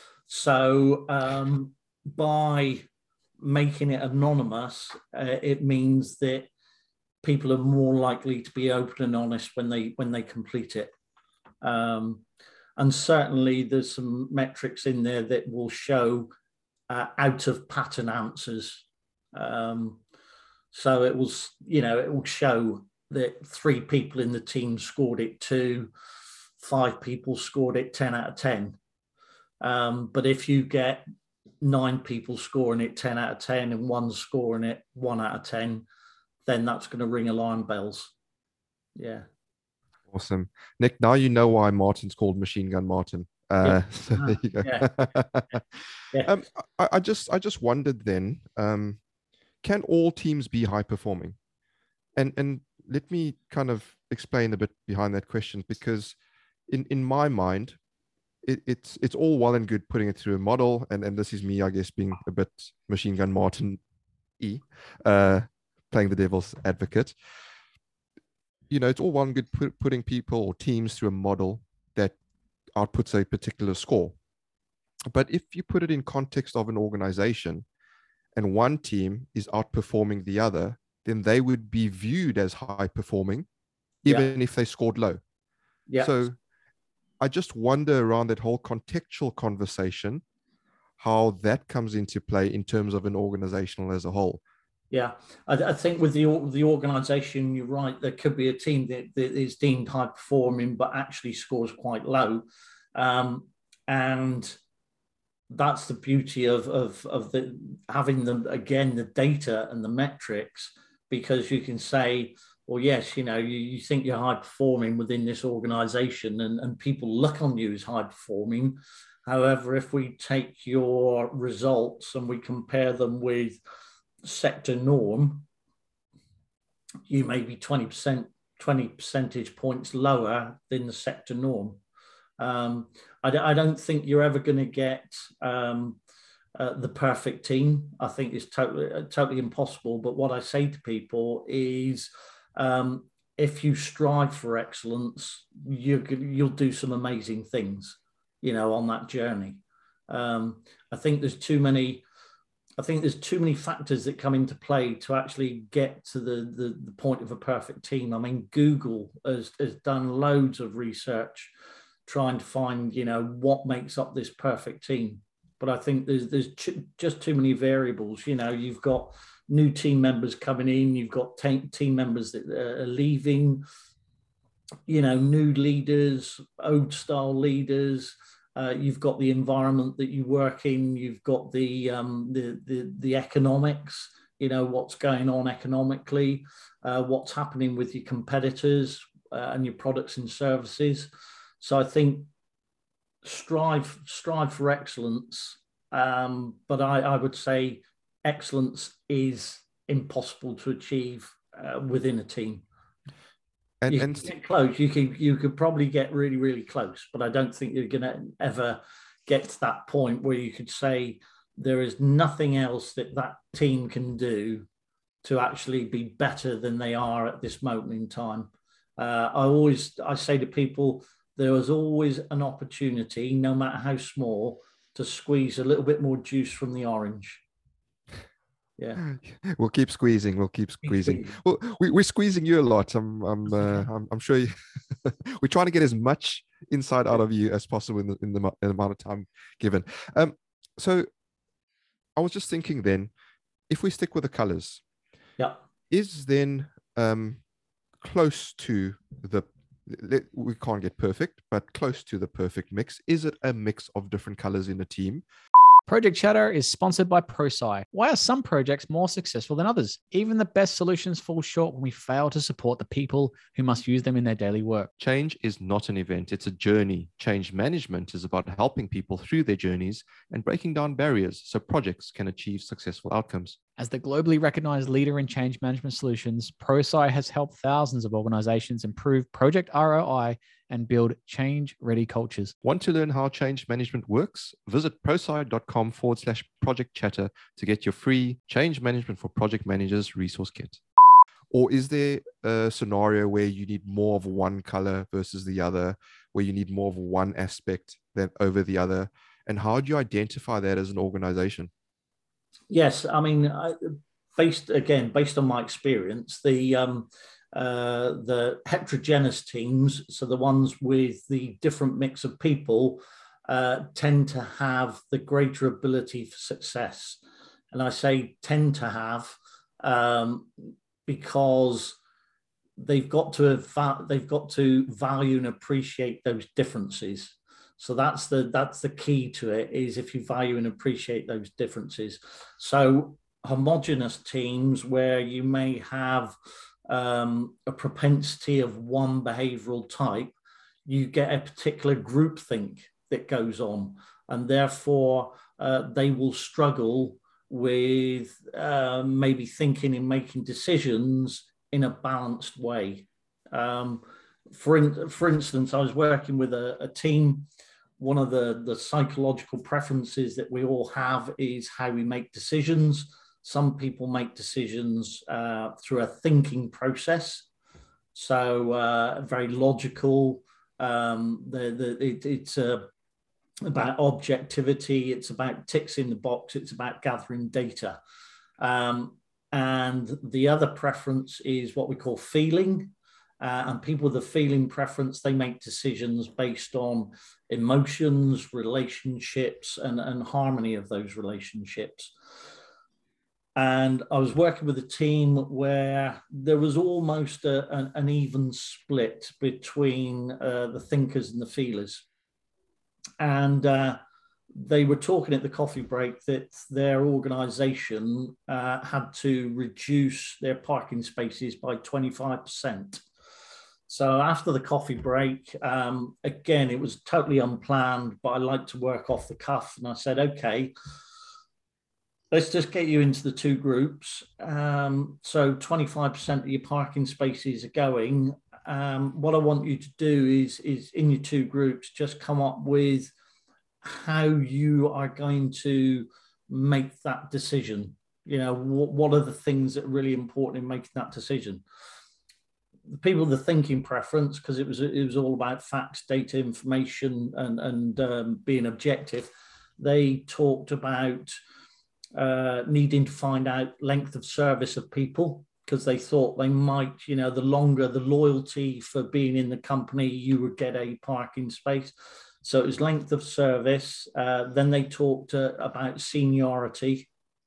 So um, by making it anonymous, uh, it means that people are more likely to be open and honest when they when they complete it. Um, and certainly there's some metrics in there that will show uh, out of pattern answers. Um, so it will, you know, it will show that three people in the team scored it two, five people scored it ten out of ten. Um, but if you get nine people scoring it ten out of ten and one scoring it one out of ten, then that's going to ring alarm bells. Yeah.
Awesome. Nick, now you know why Martin's called Machine Gun Martin. Uh, yeah. So there you go.
Yeah. Yeah.
um, I, I just I just wondered then, um, can all teams be high performing? And and let me kind of explain a bit behind that question, because in, in my mind, it, it's it's all well and good putting it through a model, and, and this is me, I guess, being a bit Machine Gun Martin-y, uh, playing the devil's advocate. You know, it's all well and good put, putting people or teams through a model that outputs a particular score. But if you put it in context of an organization and one team is outperforming the other, then they would be viewed as high performing, even yeah. if they scored low.
Yeah.
So I just wonder around that whole contextual conversation, how that comes into play in terms of an organizational as a whole.
Yeah, I, I think with the the organisation, you're right. There could be a team that, that is deemed high performing, but actually scores quite low, um, and that's the beauty of of of the having the again the data and the metrics, because you can say, well, yes, you know, you, you think you're high performing within this organisation, and and people look on you as high performing. However, if we take your results and we compare them with sector norm, you may be twenty percent, twenty percentage points lower than the sector norm. Um, I, d- I don't think you're ever going to get um, uh, the perfect team. I think it's totally, uh, totally impossible. But what I say to people is, um, if you strive for excellence, you you'll do some amazing things, you know, on that journey. Um, I think there's too many. I think there's too many factors that come into play to actually get to the, the, the point of a perfect team. I mean, Google has, has done loads of research trying to find, you know, what makes up this perfect team. But I think there's there's ch- just too many variables. You know, you've got new team members coming in, you've got t- team members that are leaving, you know, new leaders, old style leaders. Uh, you've got the environment that you work in. You've got the, um, the the the economics. You know what's going on economically, uh, what's happening with your competitors uh, and your products and services. So I think strive strive for excellence, um, but I, I would say excellence is impossible to achieve uh, within a team. And, you and can get close. You could you could probably get really really close, but I don't think you're going to ever get to that point where you could say there is nothing else that that team can do to actually be better than they are at this moment in time. Uh, I always I say to people, there is always an opportunity, no matter how small, to squeeze a little bit more juice from the orange. Yeah,
we'll keep squeezing. We'll keep squeezing. Well, we, we're squeezing you a lot. I'm, I'm, uh, I'm, I'm sure you, we're trying to get as much insight out of you as possible in the, in the, in the amount of time given. Um, so I was just thinking then, if we stick with the colors,
yeah,
is then um, close to the, we can't get perfect, but close to the perfect mix. Is it a mix of different colors in a team?
Project Chatter is sponsored by ProSci. Why are some projects more successful than others? Even the best solutions fall short when we fail to support the people who must use them in their daily work.
Change is not an event, it's a journey. Change management is about helping people through their journeys and breaking down barriers so projects can achieve successful outcomes.
As the globally recognized leader in change management solutions, ProSci has helped thousands of organizations improve project R O I and build change-ready cultures.
Want to learn how change management works? Visit prosci.com forward slash project chatter to get your free change management for project managers resource kit. Or is there a scenario where you need more of one color versus the other, where you need more of one aspect than over the other? And how do you identify that as an organization?
Yes, I mean, I, based again, based on my experience, the um, uh, the heterogeneous teams, so the ones with the different mix of people, uh, tend to have the greater ability for success. And I say tend to have um, because they've got to have, they've got to value and appreciate those differences. So that's the that's the key to it, is if you value and appreciate those differences. So homogenous teams where you may have um, a propensity of one behavioral type, you get a particular groupthink that goes on, and therefore uh, they will struggle with uh, maybe thinking and making decisions in a balanced way. Um, for, in, for instance, I was working with a, a team. One of the, the psychological preferences that we all have is how we make decisions. Some people make decisions uh, through a thinking process. So uh, very logical. Um, the, the, it, it's uh, about objectivity. It's about ticks in the box. It's about gathering data. Um, and the other preference is what we call feeling. Uh, and people with a feeling preference, they make decisions based on emotions, relationships, and, and harmony of those relationships. And I was working with a team where there was almost a, an, an even split between uh, the thinkers and the feelers. And uh, they were talking at the coffee break that their organization uh, had to reduce their parking spaces by twenty-five percent. So after the coffee break, um, again, it was totally unplanned, but I like to work off the cuff. And I said, okay, let's just get you into the two groups. Um, so twenty-five percent of your parking spaces are going. Um, what I want you to do is, is in your two groups, just come up with how you are going to make that decision. You know, what, what are the things that are really important in making that decision? The people with the thinking preference, because it was it was all about facts, data, information, and and um, being objective. They talked about uh, needing to find out length of service of people, because they thought they might, you know, the longer the loyalty for being in the company, you would get a parking space. So it was length of service. Uh, then they talked uh, about seniority.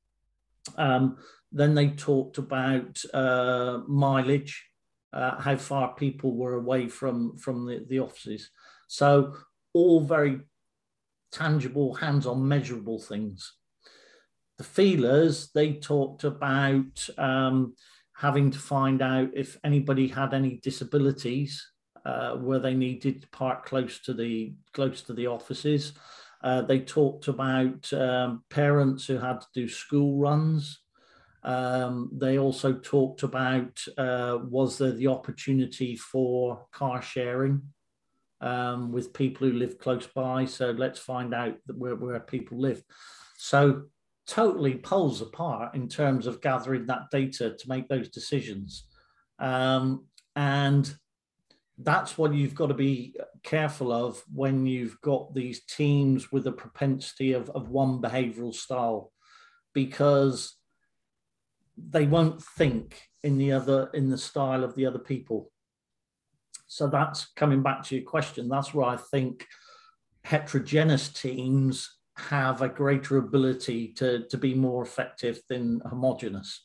Um, then they talked about uh, mileage. Uh, how far people were away from, from the, the offices. So all very tangible, hands-on, measurable things. The feelers, they talked about um, having to find out if anybody had any disabilities uh, where they needed to park close to the, close to the offices. Uh, they talked about um, parents who had to do school runs. Um, they also talked about, uh, was there the opportunity for car sharing um, with people who live close by? So let's find out where, where people live. So totally poles apart in terms of gathering that data to make those decisions. Um, and that's what you've got to be careful of when you've got these teams with a propensity of, of one behavioral style, because they won't think in the other, in the style of the other people. So that's coming back to your question. That's where I think heterogeneous teams have a greater ability to, to be more effective than homogenous.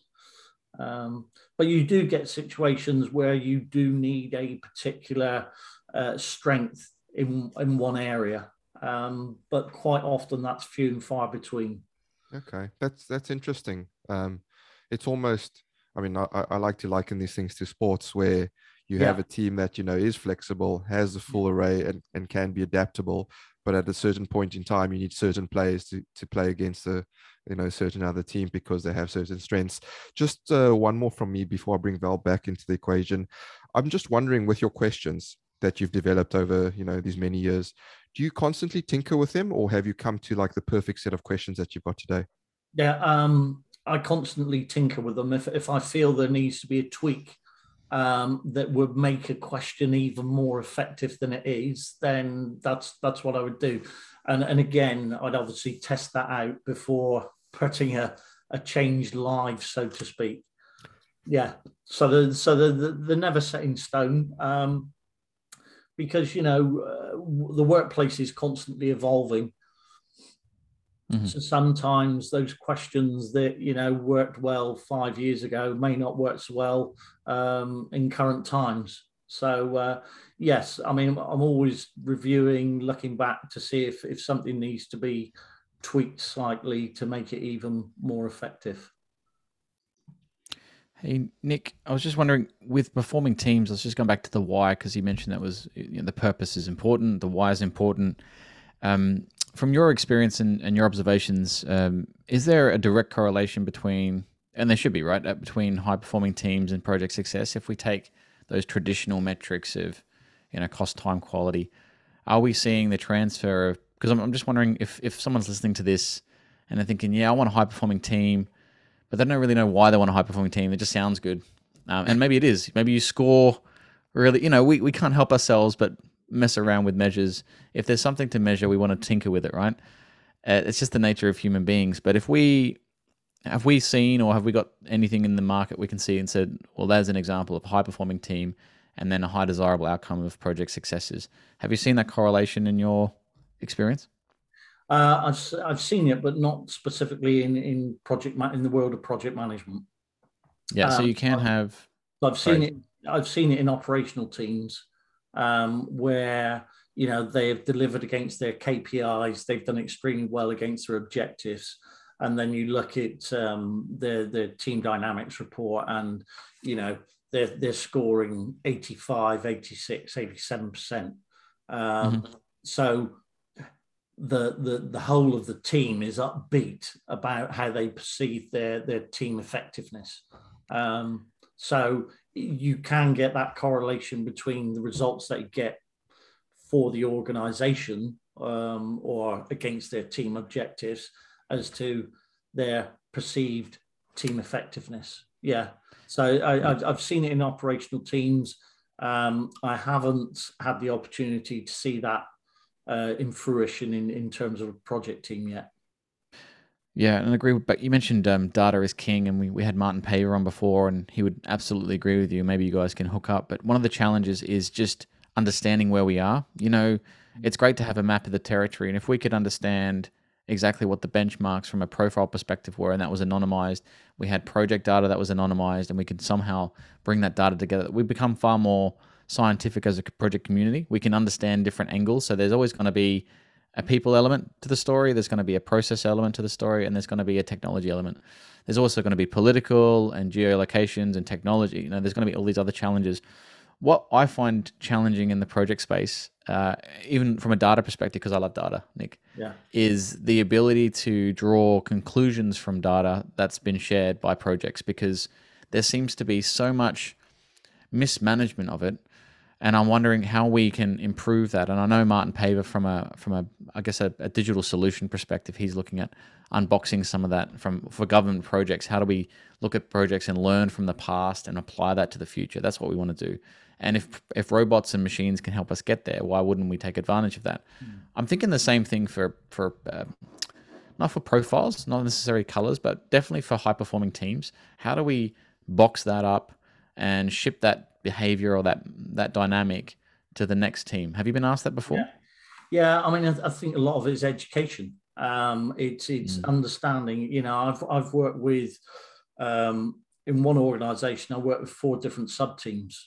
Um, but you do get situations where you do need a particular uh, strength in, in one area. Um, but quite often that's few and far between.
Okay, that's, that's interesting. Um, It's almost, I mean, I, I like to liken these things to sports where you have yeah. a team that, you know, is flexible, has the full array and, and can be adaptable. But at a certain point in time, you need certain players to, to play against a, you know, certain other team because they have certain strengths. Just uh, one more from me before I bring Val back into the equation. I'm just wondering, with your questions that you've developed over, you know, these many years, do you constantly tinker with them, or have you come to like the perfect set of questions that you've got today?
Yeah, um, I constantly tinker with them. If if I feel there needs to be a tweak um, that would make a question even more effective than it is, then that's that's what I would do. And and again, I'd obviously test that out before putting a, a change live, so to speak. Yeah. So the so the, the they're never set in stone. Um, because, you know, uh, the workplace is constantly evolving. Mm-hmm. So sometimes those questions that, you know, worked well five years ago may not work so well um, in current times. So, uh, yes, I mean, I'm always reviewing, looking back to see if, if something needs to be tweaked slightly to make it even more effective.
Hey, Nick, I was just wondering, with performing teams, let's just go back to the why, because you mentioned that was, you know, the purpose is important, the why is important. Um, from your experience and, and your observations, um, is there a direct correlation between, and there should be, right, between high-performing teams and project success? If we take those traditional metrics of, you know, cost, time, quality, are we seeing the transfer of, because I'm, I'm just wondering if, if someone's listening to this and they're thinking, yeah, I want a high-performing team, but they don't really know why they want a high-performing team. It just sounds good. Um, and maybe it is. Maybe you score really, you know, we, we can't help ourselves but mess around with measures. If there's something to measure, we want to tinker with it, right? Uh, it's just the nature of human beings. But if we, have we seen or have we got anything in the market we can see and said, well, there's an example of a high-performing team and then a high desirable outcome of project successes. Have you seen that correlation in your experience?
Uh, I've I've seen it, but not specifically in in project ma- in the world of project management.
Yeah, so
um,
you can
I've,
have.
I've seen
sorry.
it. I've seen it in operational teams um, where, you know, they have delivered against their K P Is. They've done extremely well against their objectives, and then you look at um, their their team dynamics report, and, you know, they're they're scoring eighty-five, eighty-six, eighty-seven percent. Um, mm-hmm. So. The, the the whole of the team is upbeat about how they perceive their their team effectiveness. Um, so you can get that correlation between the results they get for the organization um, or against their team objectives as to their perceived team effectiveness. Yeah. So I, I've, I've seen it in operational teams. Um, I haven't had the opportunity to see that Uh, in fruition in, in terms of a project team yet.
Yeah, and I agree. But you mentioned um, data is king, and we, we had Martin Paver on before, and he would absolutely agree with you. Maybe you guys can hook up. But one of the challenges is just understanding where we are. You know, it's great to have a map of the territory, and if we could understand exactly what the benchmarks from a profile perspective were, and that was anonymized, we had project data that was anonymized, and we could somehow bring that data together, we become far more scientific as a project community. We can understand different angles. So there's always going to be a people element to the story. There's going to be a process element to the story, and there's going to be a technology element. There's also going to be political and geolocations and technology. You know, there's going to be all these other challenges. What I find challenging in the project space, uh, even from a data perspective, because I love data, Nick,
yeah.
is the ability to draw conclusions from data that's been shared by projects, because there seems to be so much mismanagement of it. And I'm wondering how we can improve that. And I know Martin Paver, from a from a I guess a, a digital solution perspective, he's looking at unboxing some of that from for government projects. How do we look at projects and learn from the past and apply that to the future? That's what we want to do. And if if robots and machines can help us get there, why wouldn't we take advantage of that? Mm. I'm thinking the same thing for for uh, not for profiles, not necessarily colors, but definitely for high performing teams. How do we box that up and ship that behavior or that that dynamic to the next team? Have you been asked that before?
Yeah, yeah, I mean, I think a lot of it is education. Um, it's it's mm. understanding. You know, I've I've worked with um, in one organisation. I worked with four different sub teams,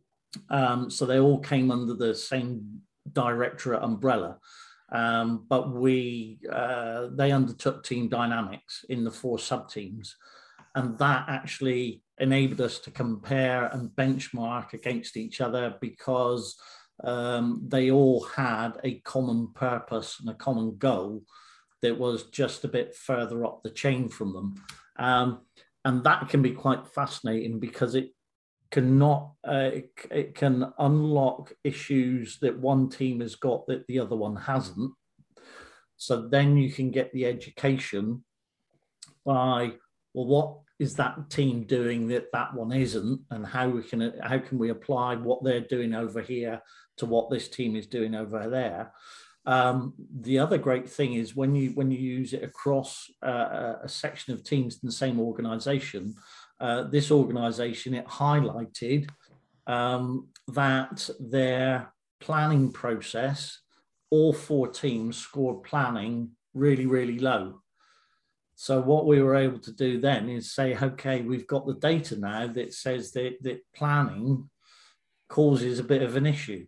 um, so they all came under the same directorate umbrella. Um, but we uh, they undertook team dynamics in the four sub teams, and that actually enabled us to compare and benchmark against each other, because um, they all had a common purpose and a common goal that was just a bit further up the chain from them. Um, and that can be quite fascinating, because it cannot, uh, it, it can unlock issues that one team has got that the other one hasn't. So then you can get the education by well, what is that team doing that that one isn't, and how we can how can we apply what they're doing over here to what this team is doing over there. Um, the other great thing is when you when you use it across uh, a section of teams in the same organization, uh, this organization, it highlighted um, that their planning process, all four teams scored planning really, really low. So what we were able to do then is say, okay, we've got the data now that says that, that planning causes a bit of an issue.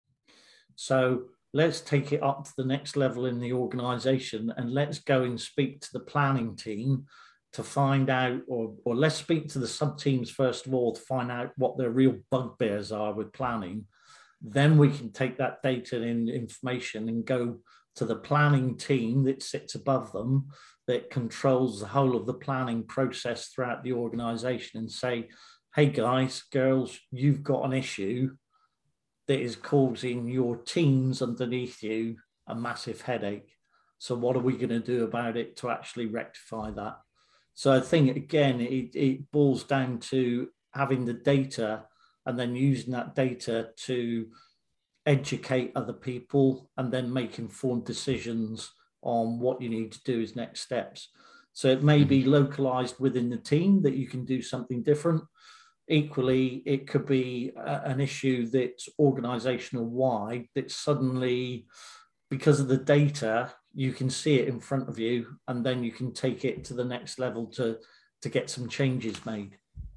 So let's take it up to the next level in the organization, and let's go and speak to the planning team to find out, or, or let's speak to the sub teams first of all to find out what their real bugbears are with planning. Then we can take that data and information and go to the planning team that sits above them, that controls the whole of the planning process throughout the organization, and say, hey guys, girls, you've got an issue that is causing your teams underneath you a massive headache. So what are we going to do about it to actually rectify that? So I think, again, it, it boils down to having the data and then using that data to educate other people and then make informed decisions on what you need to do as next steps. So it may be localized within the team that you can do something different. Equally, it could be a, an issue that's organizational wide, that suddenly, because of the data, you can see it in front of you, and then you can take it to the next level to, to get some changes made.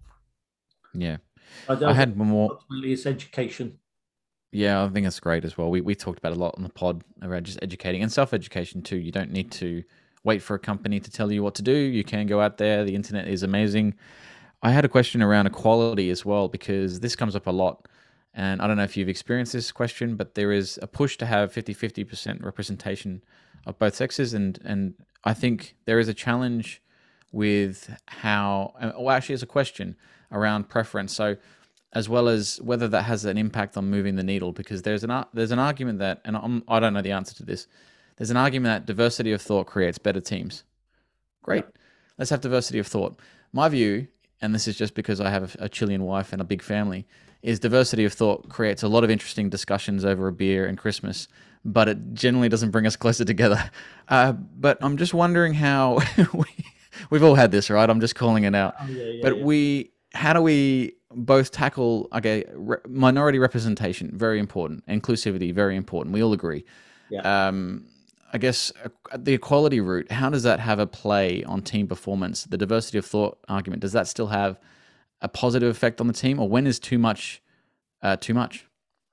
Yeah.
I,
I had more.
Ultimately, it's education.
Yeah, I think that's great as well. We we talked about a lot on the pod around just educating and self-education too. You don't need to wait for a company to tell you what to do. You can go out there. The internet is amazing. I had a question around equality as well, because this comes up a lot. And I don't know if you've experienced this question, but there is a push to have fifty-fifty percent representation of both sexes. And, and I think there is a challenge with how, well, actually, it's a question around preference. So, as well as whether that has an impact on moving the needle, because there's an there's an argument that, and I'm, I don't know the answer to this, there's an argument that diversity of thought creates better teams. Great. Yeah. Let's have diversity of thought. My view, and this is just because I have a Chilean wife and a big family, is diversity of thought creates a lot of interesting discussions over a beer and Christmas, but it generally doesn't bring us closer together. Uh, but I'm just wondering how, we, we've all had this, right? I'm just calling it out. Oh, yeah, yeah, but yeah. we, how do we both tackle, okay, re- minority representation, very important. Inclusivity, very important. We all agree. Yeah. Um, I guess uh, the equality route, how does that have a play on team performance? The diversity of thought argument, does that still have a positive effect on the team, or when is too much uh, too much?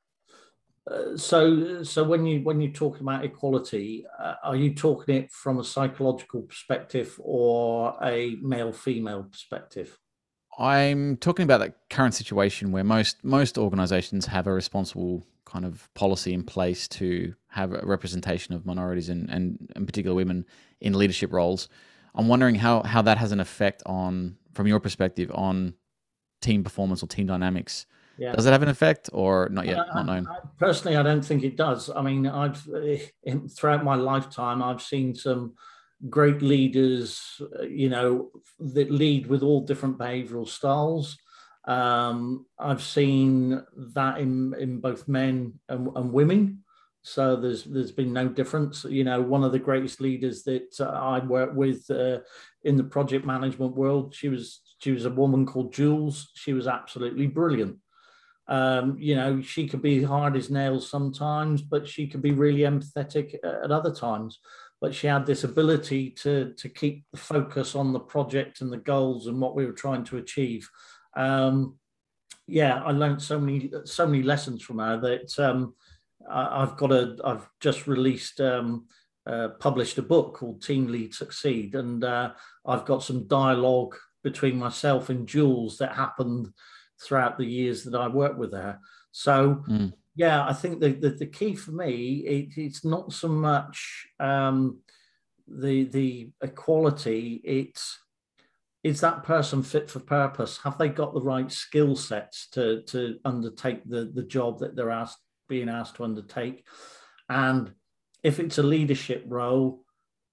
Uh, so, so when you when you're talking about equality, uh, are you talking it from a psychological perspective or a male-female perspective?
I'm talking about that current situation where most most organizations have a responsible kind of policy in place to have a representation of minorities and, and in particular women in leadership roles. I'm wondering how, how that has an effect on, from your perspective, on team performance or team dynamics. Yeah. Does it have an effect or not yet?
I,
not known.
I, personally, I don't think it does. I mean, I've in, throughout my lifetime, I've seen some great leaders, you know, that lead with all different behavioral styles. Um, I've seen that in, in both men and, and women. So there's there's been no difference. You know, one of the greatest leaders that uh, I worked with uh, in the project management world, she was she was a woman called Jules. She was absolutely brilliant. Um, you know, she could be hard as nails sometimes, but she could be really empathetic at other times. But she had this ability to to keep the focus on the project and the goals and what we were trying to achieve. Um, yeah, I learned so many so many lessons from her that um, I, I've got a I've just released um, uh, published a book called Team Lead Succeed, and uh, I've got some dialogue between myself and Jules that happened throughout the years that I worked with her. So. Mm. Yeah, I think the, the, the key for me, it, it's not so much um, the the equality, it's is that person fit for purpose? Have they got the right skill sets to, to undertake the, the job that they're asked being asked to undertake? And if it's a leadership role,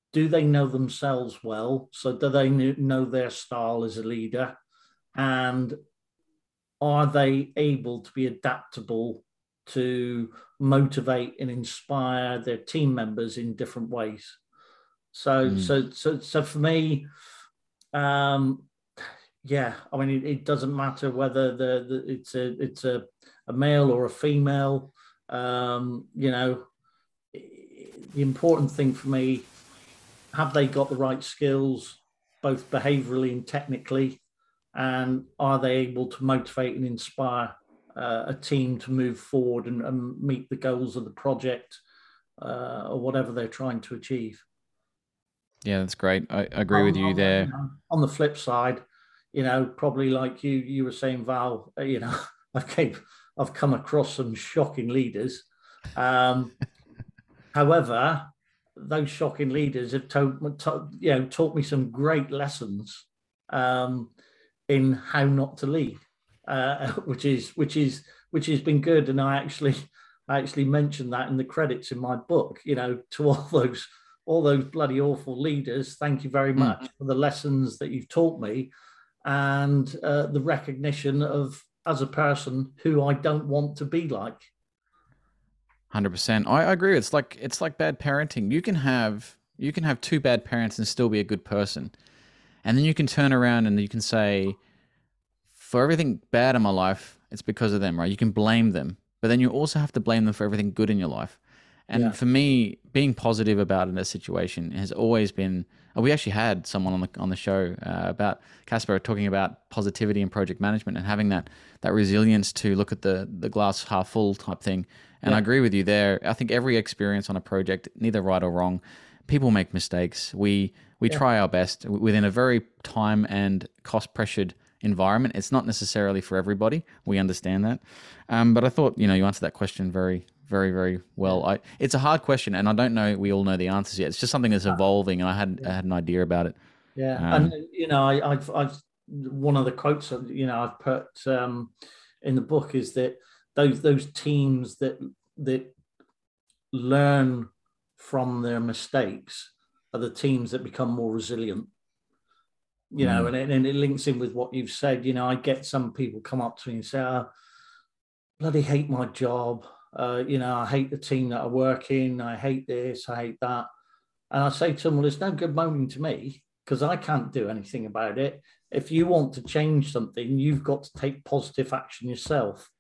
do they know themselves well? So do they know their style as a leader? And are they able to be adaptable to motivate and inspire their team members in different ways? So, mm. so, so, so for me, um, yeah, I mean, it, it doesn't matter whether the, the it's a it's a, a male or a female. Um, you know, the important thing for me, have they got the right skills, both behaviourally and technically, and are they able to motivate and inspire uh, a team to move forward and, and meet the goals of the project uh, or whatever they're trying to achieve?
Yeah, that's great. I, I agree um, with you
on,
there.
You know, on the flip side, you know, probably like you you were saying, Val, you know, I've came, I've come across some shocking leaders. Um, however, those shocking leaders have told, to, you know, taught me some great lessons um, in how not to lead, uh, which is which is which has been good. And I actually I actually mentioned that in the credits in my book. You know, to all those all those bloody awful leaders, thank you very much mm. for the lessons that you've taught me, and uh, the recognition of as a person who I don't want to be like.
one hundred percent. I, I agree. It's like it's like bad parenting. You can have you can have two bad parents and still be a good person, and then you can turn around and you can say, for everything bad in my life, it's because of them, right? You can blame them, but then you also have to blame them for everything good in your life. And yeah. for me, being positive about in a situation has always been. We actually had someone on the on the show uh, about Casper talking about positivity and project management and having that that resilience to look at the the glass half full type thing. And yeah. I agree with you there. I think every experience on a project, neither right or wrong, people make mistakes. We we yeah. try our best within a very time and cost pressured environment. It's not necessarily for everybody. We understand that. Um, but I thought, you know, you answered that question very, very, very well. I, it's a hard question, and I don't know we all know the answers yet. It's just something that's evolving, and I had I had an idea about it.
Yeah, um, and you know, I, I've I've one of the quotes you know I've put um, in the book is that those those teams that that learn from their mistakes are the teams that become more resilient. You know, mm. and, it, and it links in with what you've said. You know, I get some people come up to me and say, oh, bloody hate my job. Uh, you know, I hate the team that I work in. I hate this, I hate that. And I say to them, well, it's no good moaning to me because I can't do anything about it. If you want to change something, you've got to take positive action yourself.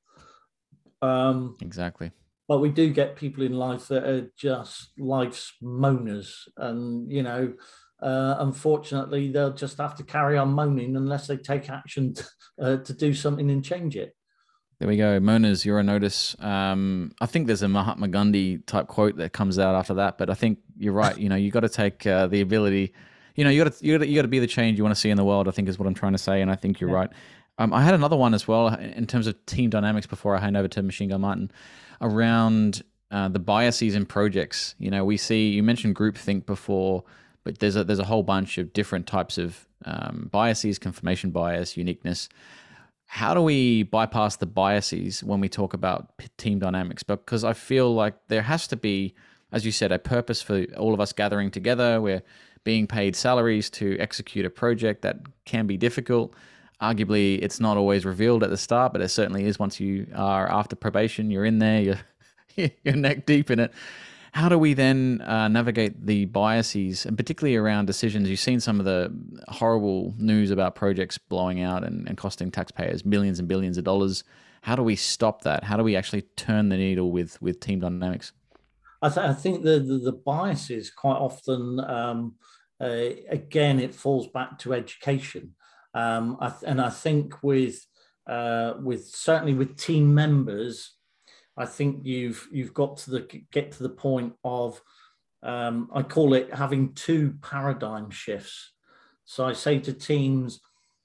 Um,
exactly.
But we do get people in life that are just life's moaners. And, you know, uh, unfortunately, they'll just have to carry on moaning unless they take action to, uh, to do something and change it.
There we go. Monas, you're a notice. Um, I think there's a Mahatma Gandhi type quote that comes out after that, but I think you're right. You know, you got to take uh, the ability, you know, you got to, you got to, you got to be the change you want to see in the world, I think is what I'm trying to say. And I think you're yeah. right. Um, I had another one as well in terms of team dynamics before I hand over to Machine Gun Martin around uh, the biases in projects. You know, we see, you mentioned groupthink before, but there's a, there's a whole bunch of different types of um, biases, confirmation bias, uniqueness. How do we bypass the biases when we talk about team dynamics? Because I feel like there has to be, as you said, a purpose for all of us gathering together. We're being paid salaries to execute a project that can be difficult. Arguably, it's not always revealed at the start, but it certainly is once you are after probation, you're in there, you're, you're neck deep in it. How do we then uh, navigate the biases, and particularly around decisions? You've seen some of the horrible news about projects blowing out and, and costing taxpayers millions and billions of dollars. How do we stop that? How do we actually turn the needle with, with team dynamics?
I, th- I think the, the, the biases quite often, um, uh, again, it falls back to education. Um, I th- and I think with, uh, with certainly with team members, I think you've you've got to the get to the point of um, I call it having two paradigm shifts. So I say to teams,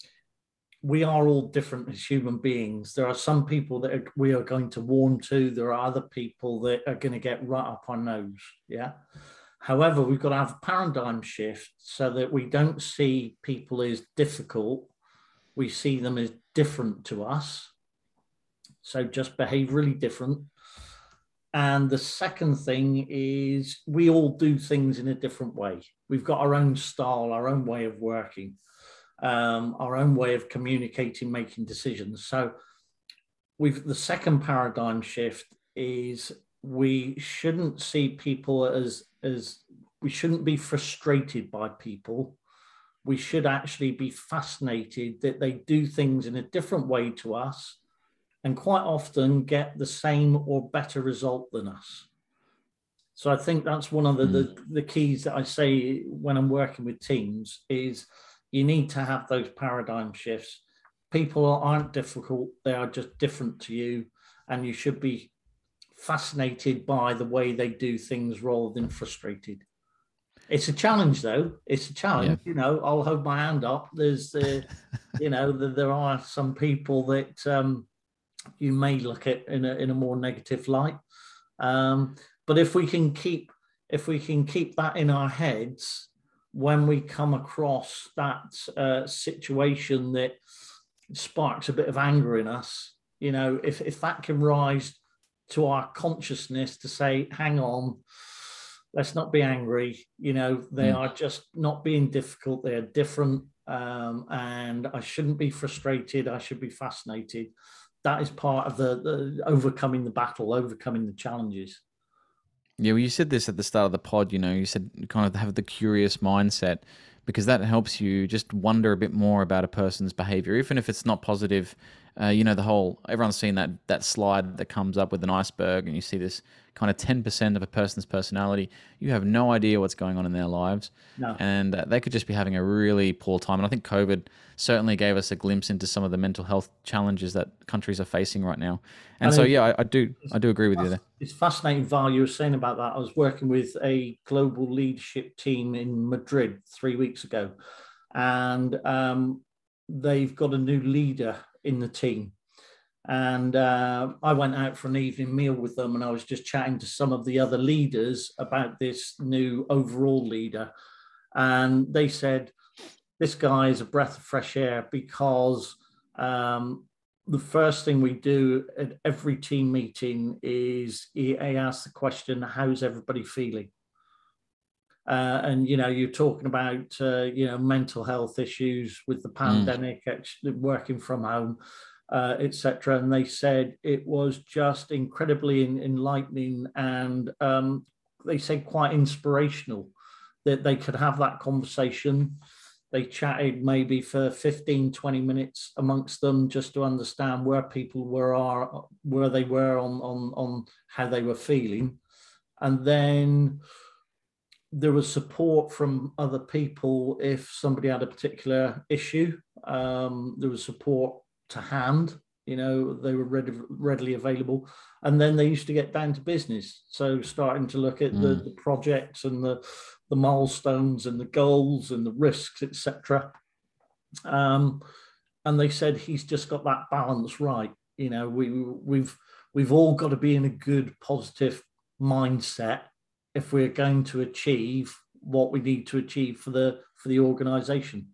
we are all different as human beings. There are some people that are, we are going to warm to. There are other people that are going to get right up our nose. Yeah. However, we've got to have a paradigm shift so that we don't see people as difficult. We see them as different to us. So just behave really different. And the second thing is we all do things in a different way. We've got our own style, our own way of working, um, our own way of communicating, making decisions. So we've the second paradigm shift is we shouldn't see people as as we shouldn't be frustrated by people. We should actually be fascinated that they do things in a different way to us and quite often get the same or better result than us. So I think that's one of the, mm. the, the keys that I say when I'm working with teams is you need to have those paradigm shifts. People aren't difficult. They are just different to you. And you should be fascinated by the way they do things rather than frustrated. It's a challenge, though. It's a challenge. Yeah. You know, I'll hold my hand up. There's, uh, you know, the, there are some people that um, you may look at in a in a more negative light. Um, but if we can keep if we can keep that in our heads when we come across that uh, situation that sparks a bit of anger in us, you know, if if that can rise to our consciousness to say, hang on, let's not be angry. You know, they mm. are just not being difficult. They are different. Um, and I shouldn't be frustrated. I should be fascinated. That is part of the, the overcoming the battle, overcoming the challenges.
Yeah, well, you said this at the start of the pod, you know, you said kind of have the curious mindset, because that helps you just wonder a bit more about a person's behavior, even if it's not positive. Uh, you know, the whole, everyone's seen that that slide that comes up with an iceberg and you see this kind of ten percent of a person's personality. You have no idea what's going on in their lives.
No.
And uh, they could just be having a really poor time. And I think COVID certainly gave us a glimpse into some of the mental health challenges that countries are facing right now. And I so, mean, yeah, I, I do I do agree with you there.
It's fascinating, Val, you were saying about that. I was working with a global leadership team in Madrid three weeks ago, and um, they've got a new leader in the team. And uh, I went out for an evening meal with them, and I was just chatting to some of the other leaders about this new overall leader. And they said, this guy is a breath of fresh air, because um, the first thing we do at every team meeting is he asks the question, how's everybody feeling? Uh, and, you know, you're talking about, uh, you know, mental health issues with the pandemic, mm. actually working from home, uh, et cetera. And they said it was just incredibly enlightening, and um, they said quite inspirational that they could have that conversation. They chatted maybe for fifteen, twenty minutes amongst them just to understand where people were, are, where they were on, on, on how they were feeling. And then there was support from other people if somebody had a particular issue. Um, there was support to hand, you know, they were ready, readily available. And then they used to get down to business. So starting to look at mm. the, the projects and the, the milestones and the goals and the risks, et cetera. Um, and they said he's just got that balance right. You know, we, we've we've all got to be in a good, positive mindset if we're going to achieve what we need to achieve for the for the organization.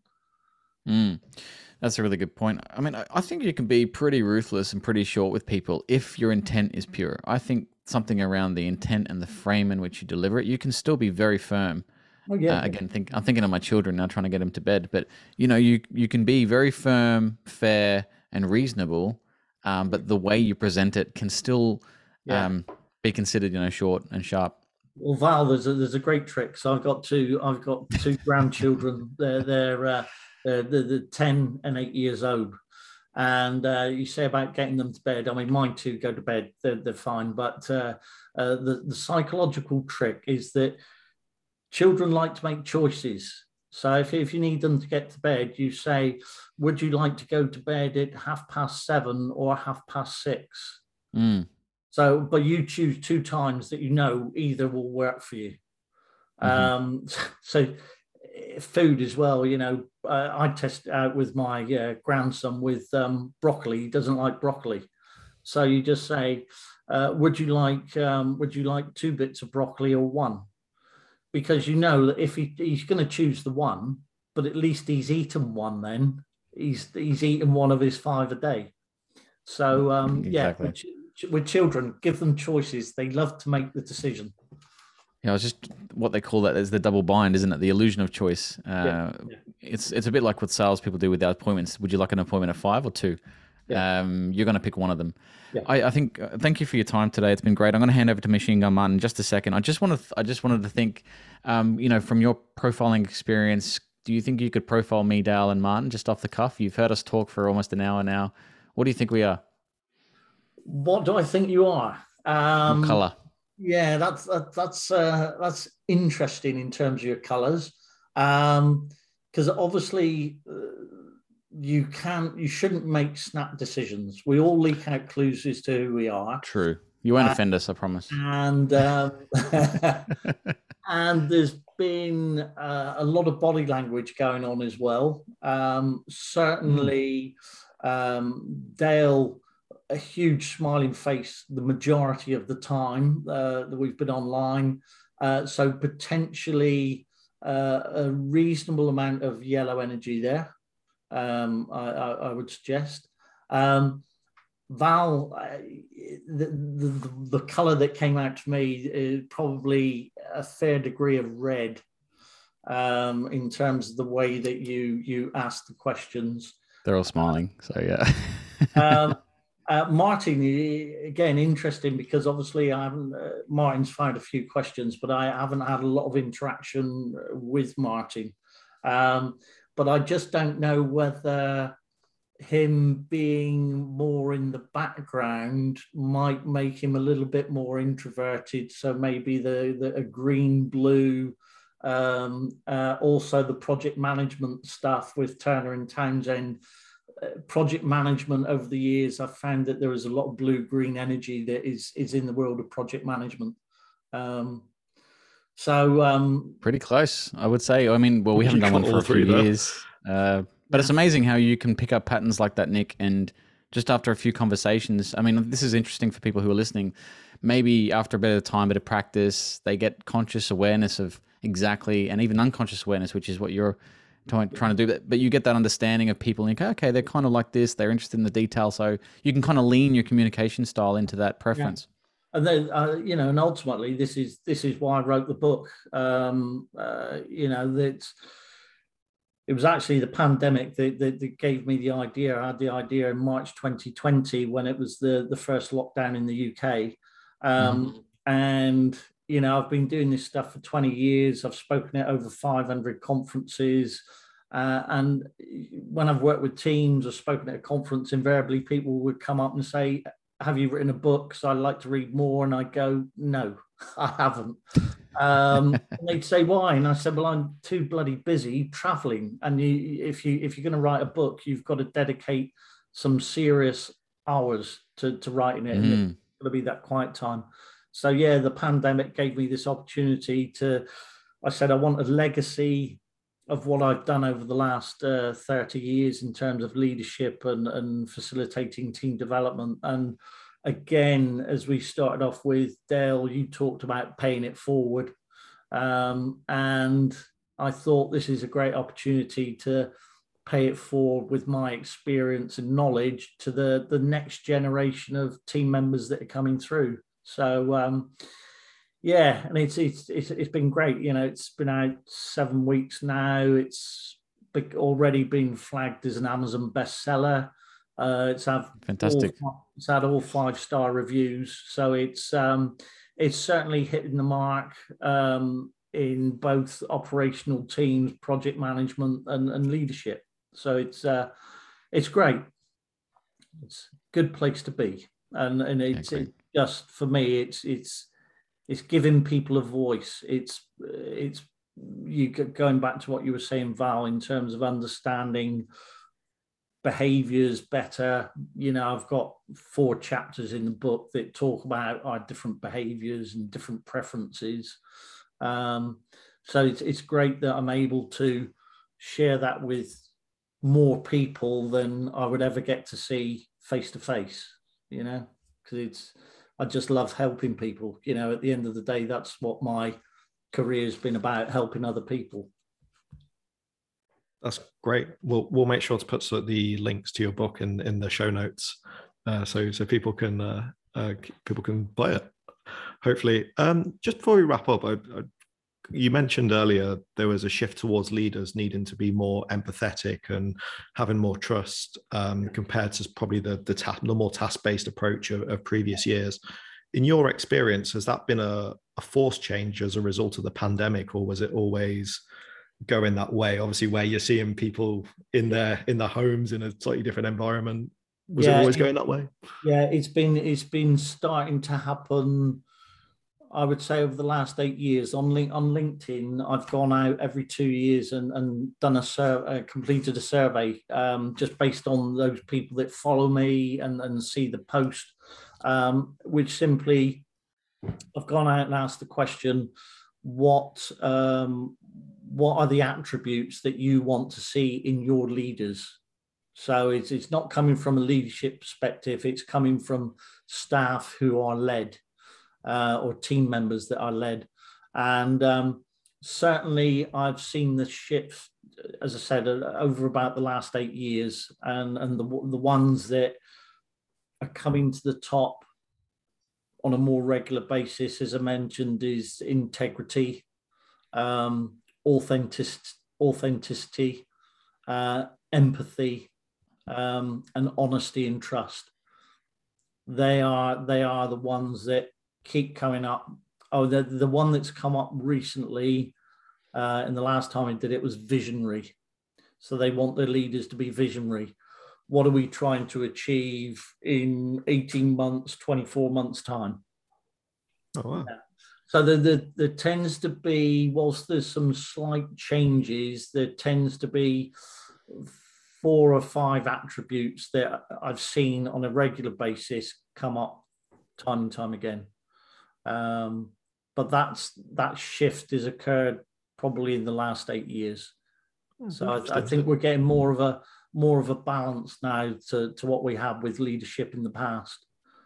Mm, that's a really good point. I mean, I think you can be pretty ruthless and pretty short with people if your intent is pure. I think something around the intent and the frame in which you deliver it, you can still be very firm.
Oh, yeah.
Uh, again, think, I'm thinking of my children now, trying to get them to bed. But, you know, you, you can be very firm, fair, and reasonable, um, but the way you present it can still yeah. um, be considered, you know, short and sharp.
Well, Val, there's a, there's a great trick. So I've got two, I've got two grandchildren. They're they're, uh, they're, they're they're ten and eight years old, and uh, you say about getting them to bed. I mean, mine too go to bed. They're they're fine, but uh, uh, the the psychological trick is that children like to make choices. So if if you need them to get to bed, you say, "Would you like to go to bed at half past seven or half past six?"
Mm.
So, but you choose two times that you know either will work for you. Mm-hmm. Um, so, food as well. You know, uh, I test it out with my uh, grandson with um, broccoli. He doesn't like broccoli, so you just say, uh, "Would you like um, Would you like two bits of broccoli or one?" Because you know that if he, he's going to choose the one, but at least he's eaten one. Then he's he's eaten one of his five a day. So um,
exactly.
yeah. With children, give them choices. They love to make the decision.
Yeah, I was just what they call that is the double bind, isn't it? The illusion of choice. Uh, yeah. Yeah. It's it's a bit like what salespeople do with their appointments. Would you like an appointment at five or two? Yeah. Um, you're going to pick one of them. Yeah. I, I think. Uh, thank you for your time today. It's been great. I'm going to hand over to Machine Gun Martin in just a second. I just want to. I just wanted to think. Um, you know, from your profiling experience, do you think you could profile me, Dale, and Martin just off the cuff? You've heard us talk for almost an hour now. What do you think we are?
What do I think you are? Um,
what color?
Yeah, that's that, that's uh, that's interesting in terms of your colours, um, because obviously uh, you can't, you shouldn't make snap decisions. We all leak out clues as to who we are.
True, you won't
uh,
offend us, I promise.
And um, and there's been uh, a lot of body language going on as well. Um, certainly, mm. um, Dale. A huge smiling face the majority of the time uh, that we've been online. Uh, so potentially uh, a reasonable amount of yellow energy there, um, I, I, I would suggest. Um, Val, uh, the, the, the colour that came out to me is probably a fair degree of red um, in terms of the way that you, you ask the questions.
They're all smiling, so yeah.
um, Uh, Martin, again, interesting because obviously I haven't, uh, Martin's fired a few questions, but I haven't had a lot of interaction with Martin. Um, but I just don't know whether him being more in the background might make him a little bit more introverted. So maybe the, the a green, blue, um, uh, also the project management stuff with Turner and Townsend. Project management over the years, I've found that there is a lot of blue-green energy that is is in the world of project management. Um, so um,
pretty close, I would say. I mean, well, we haven't done one for a few years, uh, but yeah. It's amazing how you can pick up patterns like that, Nick. And just after a few conversations, I mean, this is interesting for people who are listening. Maybe after a bit of time, bit of practice, they get conscious awareness of exactly, and even unconscious awareness, which is what you're trying to do that, but you get that understanding of people and you go, okay, they're kind of like this, they're interested in the detail, so you can kind of lean your communication style into that preference.
Yeah. And then uh, you know, and ultimately this is this is why I wrote the book. Um, uh, you know, that it was actually the pandemic that, that, that gave me the idea. I had the idea in March twenty twenty when it was the the first lockdown in the U K, um, mm-hmm. and you know, I've been doing this stuff for twenty years. I've spoken at over five hundred conferences. Uh, and when I've worked with teams or spoken at a conference, invariably people would come up and say, have you written a book? So I'd like to read more. And I go, no, I haven't. Um, and they'd say, why? And I said, well, I'm too bloody busy traveling. And you, if, you, if you're going to write a book, you've got to dedicate some serious hours to, to writing it. Mm. And it's got to be that quiet time. So, yeah, the pandemic gave me this opportunity to, I said, I want a legacy of what I've done over the last uh, thirty years in terms of leadership and, and facilitating team development. And again, as we started off with, Dale, you talked about paying it forward. Um, and I thought this is a great opportunity to pay it forward with my experience and knowledge to the, the next generation of team members that are coming through. So, um, yeah, and it's, it's it's it's been great. You know, it's been out seven weeks now. It's already been flagged as an Amazon bestseller. Uh, it's had
fantastic.
All, it's had all five star reviews. So it's um, it's certainly hitting the mark um, in both operational teams, project management, and, and leadership. So it's uh, it's great. It's a good place to be, and and it's it just for me. It's it's. It's giving people a voice. It's it's you going back to what you were saying, Val, in terms of understanding behaviors better. You know, I've got four chapters in the book that talk about our different behaviors and different preferences. Um, so it's it's great that I'm able to share that with more people than I would ever get to see face to face. You know, because it's. I just love helping people. You know, at the end of the day, that's what my career has been about, helping other people.
That's great. We'll we'll make sure to put so the links to your book in, in the show notes, uh, so so people can uh, uh, people can buy it. hopefully. Um, just before we wrap up, I, I, you mentioned earlier there was a shift towards leaders needing to be more empathetic and having more trust um, compared to probably the the, ta- the more task-based approach of, of previous years. In your experience, has that been a, a forced change as a result of the pandemic, or was it always going that way? Obviously, where you're seeing people in their in their homes in a slightly different environment, was yeah, it always it, going that way?
Yeah, it's been it's been starting to happen. I would say over the last eight years on link on LinkedIn, I've gone out every two years and, and done a survey, completed a survey um, just based on those people that follow me and, and see the post, um, which simply I've gone out and asked the question, what um, what are the attributes that you want to see in your leaders? So it's it's not coming from a leadership perspective, it's coming from staff who are led. Uh, or team members that are led. And um, certainly I've seen the shift, as I said, uh, over about the last eight years. And, and the, the ones that are coming to the top on a more regular basis, as I mentioned, is integrity, um, authentic, authenticity, uh, empathy, um, and honesty and trust. They are, they are the ones that keep coming up. Oh, the the one that's come up recently, uh, and the last time I did it was visionary. So they want their leaders to be visionary. What are we trying to achieve in eighteen months, twenty-four months time?
Oh, wow.
Yeah. So there, there, there tends to be, whilst there's some slight changes, there tends to be four or five attributes that I've seen on a regular basis come up time and time again. Um, but that's that shift has occurred probably in the last eight years. So I, I think we're getting more of a more of a balance now to, to what we had with leadership in the past.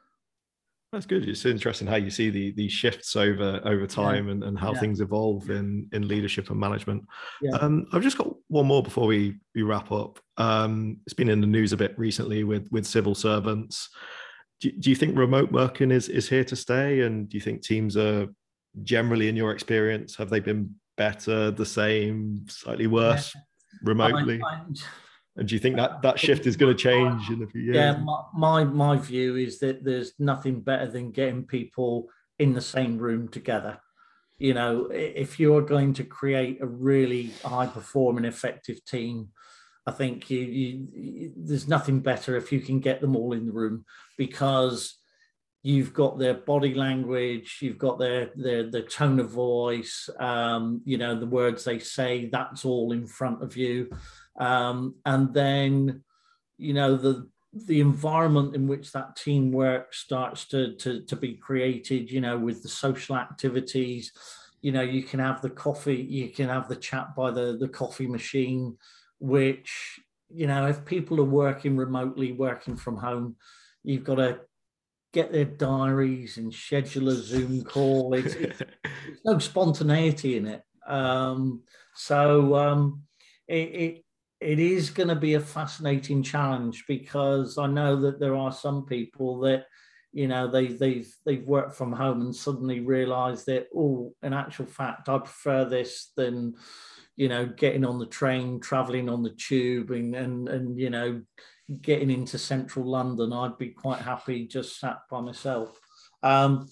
That's good. It's interesting how you see the these shifts over over time, yeah. and, and how yeah. things evolve in, in leadership and management. Yeah. Um, I've just got one more before we, we wrap up. Um, it's been in the news a bit recently with, with civil servants. Do, do you think remote working is, is here to stay? And do you think teams are generally, in your experience, have they been better, the same, slightly worse yeah. remotely? I, I, and do you think that that shift is going to change in a few years?
Yeah, my, my, my view is that there's nothing better than getting people in the same room together. You know, if you're going to create a really high-performing, effective team, I think you, you, there's nothing better if you can get them all in the room, because you've got their body language, you've got their their, their tone of voice, um, you know, the words they say, that's all in front of you. Um, and then, you know, the the environment in which that teamwork starts to, to, to be created, you know, with the social activities, you know, you can have the coffee, you can have the chat by the, the coffee machine, which, you know, if people are working remotely, working from home, you've got to get their diaries and schedule a Zoom call. It's, it's, there's no spontaneity in it. Um, so um, it, it it is going to be a fascinating challenge, because I know that there are some people that, you know, they, they've they've worked from home and suddenly realised that, oh, in actual fact, I prefer this than, you know, getting on the train, travelling on the tube, and, and, and, you know, getting into central London. I'd be quite happy just sat by myself. Um,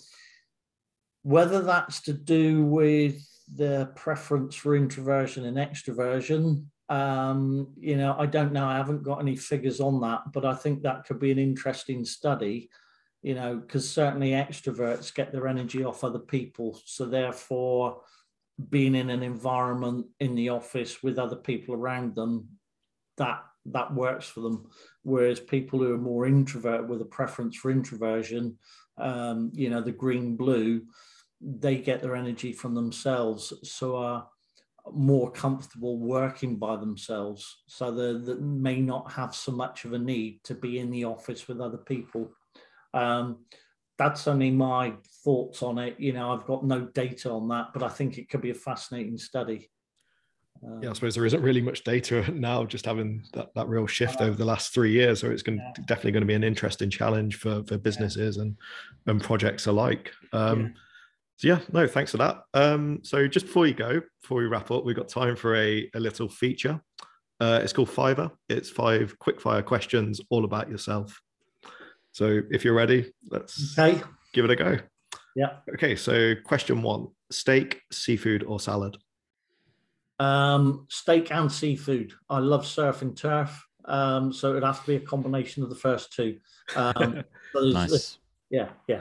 whether that's to do with the preference for introversion and extroversion, um, you know, I don't know. I haven't got any figures on that, but I think that could be an interesting study, you know, because certainly extroverts get their energy off other people. So therefore, being in an environment in the office with other people around them, that that works for them. Whereas people who are more introvert with a preference for introversion, um, you know, the green blue, they get their energy from themselves, so are more comfortable working by themselves. So they may not have so much of a need to be in the office with other people. Um, that's only my thoughts on it. You know, I've got no data on that, but I think it could be a fascinating study.
Yeah, I suppose there isn't really much data now, just having that, that real shift over the last three years. So it's going to, yeah. definitely going to be an interesting challenge for, for businesses yeah. and, and projects alike. Um, So yeah, no, thanks for that. Um, so just before you go, before we wrap up, we've got time for a, a little feature. Uh, it's called Fiverr. It's five quickfire questions all about yourself. So if you're ready, let's
okay.
give it a go.
Yeah.
Okay, so question one, steak, seafood, or salad?
Um, steak and seafood. I love surf and turf. Um, so it'd have to be a combination of the first two. Um,
nice.
Yeah, yeah.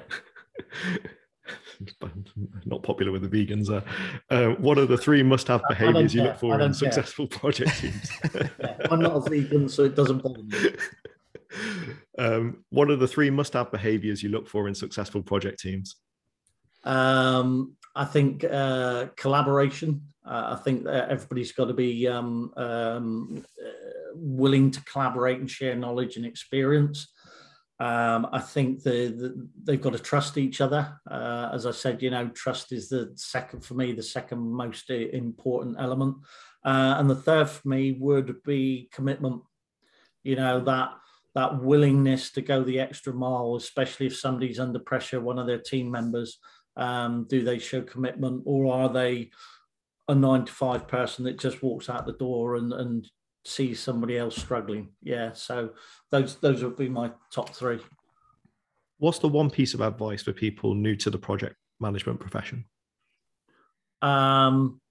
Not popular with the vegans. Uh, uh, what are the three must-have behaviors you look for in care. successful project teams?
Yeah, I'm not a vegan, so it doesn't bother me.
Um, what are the three must-have behaviors you look for in successful project teams?
Um, I think uh, collaboration. Uh, I think that everybody's got to be um, um, uh, willing to collaborate and share knowledge and experience. Um, I think the, the, they've got to trust each other. Uh, as I said, you know, trust is the second, for me, the second most important element. Uh, and the third for me would be commitment. You know, that that willingness to go the extra mile, especially if somebody's under pressure, one of their team members. Um, do they show commitment, or are they a nine to five person that just walks out the door and, and sees somebody else struggling? Yeah, so those those would be my top three.
What's the one piece of advice for people new to the project management profession?
Um,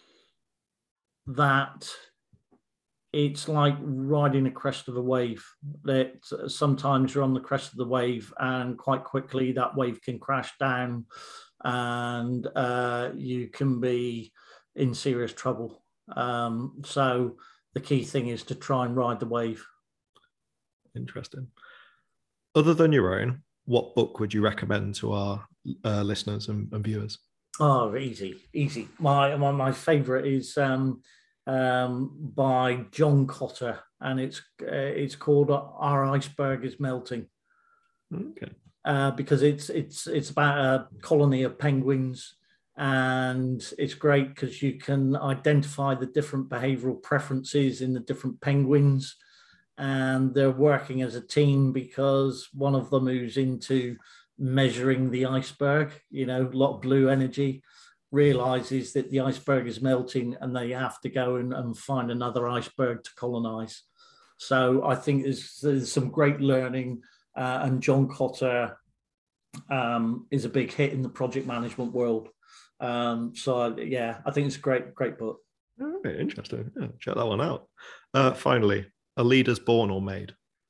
that it's like riding a crest of a wave. That sometimes you're on the crest of the wave, and quite quickly that wave can crash down, and uh, you can be in serious trouble. Um, so the key thing is to try and ride the wave. Interesting.
Other than your own, what book would you recommend to our uh, listeners and, and viewers?
Oh, easy, easy. My my, my favorite is um, um, by John Cotter, and it's uh, it's called Our Iceberg is Melting.
Okay.
Uh, because it's it's it's about a colony of penguins, and it's great because you can identify the different behavioral preferences in the different penguins, and they're working as a team because one of them who's into measuring the iceberg, you know, a lot of blue energy, realizes that the iceberg is melting and they have to go and, and find another iceberg to colonize. So I think there's, there's some great learning, uh, and John Cotter um, is a big hit in the project management world. Um, so yeah, I think it's a great, great book.
All right, interesting. Yeah, check that one out. Uh, finally, are leaders born or made?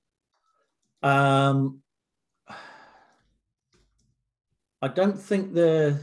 Um, I don't think they're,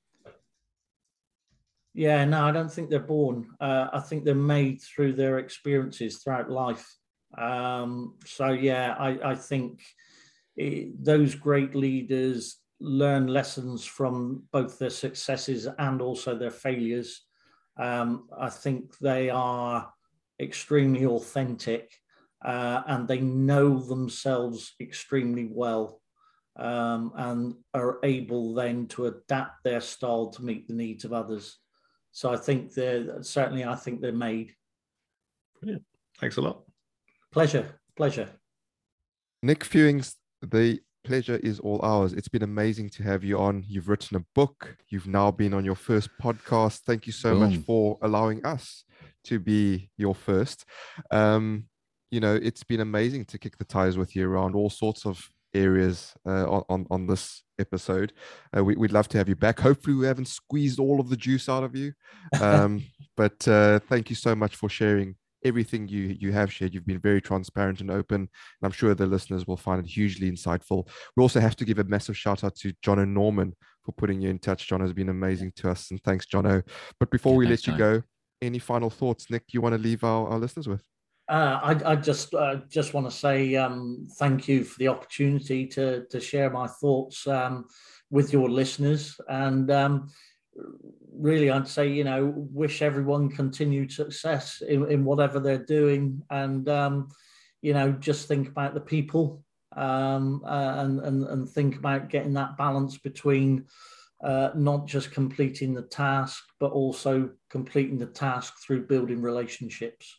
yeah, no, I don't think they're born. Uh, I think they're made through their experiences throughout life. Um, so yeah, I, I think it, those great leaders learn lessons from both their successes and also their failures. Um, I think they are extremely authentic, uh, and they know themselves extremely well. Um, and are able then to adapt their style to meet the needs of others. So I think they're certainly, I think they're made.
Brilliant. Thanks a lot.
Pleasure, pleasure.
Nick Fewings, the pleasure is all ours. It's been amazing to have you on. You've written a book. You've now been on your first podcast. Thank you so Boom. much for allowing us to be your first. Um, you know, it's been amazing to kick the tires with you around all sorts of areas uh, on on this episode. Uh, we, we'd love to have you back. Hopefully we haven't squeezed all of the juice out of you, um, but uh, thank you so much for sharing everything you you have shared. You've been very transparent and open, and I'm sure the listeners will find it hugely insightful. We also have to give a massive shout out to Jono Norman for putting you in touch. John has been amazing to us, and thanks, Jono. But before yeah, we let you Jono. go, any final thoughts, Nick, you want to leave our, our listeners with?
Uh, I, I just uh, just want to say um, thank you for the opportunity to to share my thoughts um, with your listeners, and um, really I'd say, you know, wish everyone continued success in, in whatever they're doing, and um, you know, just think about the people, um, uh, and, and and think about getting that balance between uh, not just completing the task, but also completing the task through building relationships.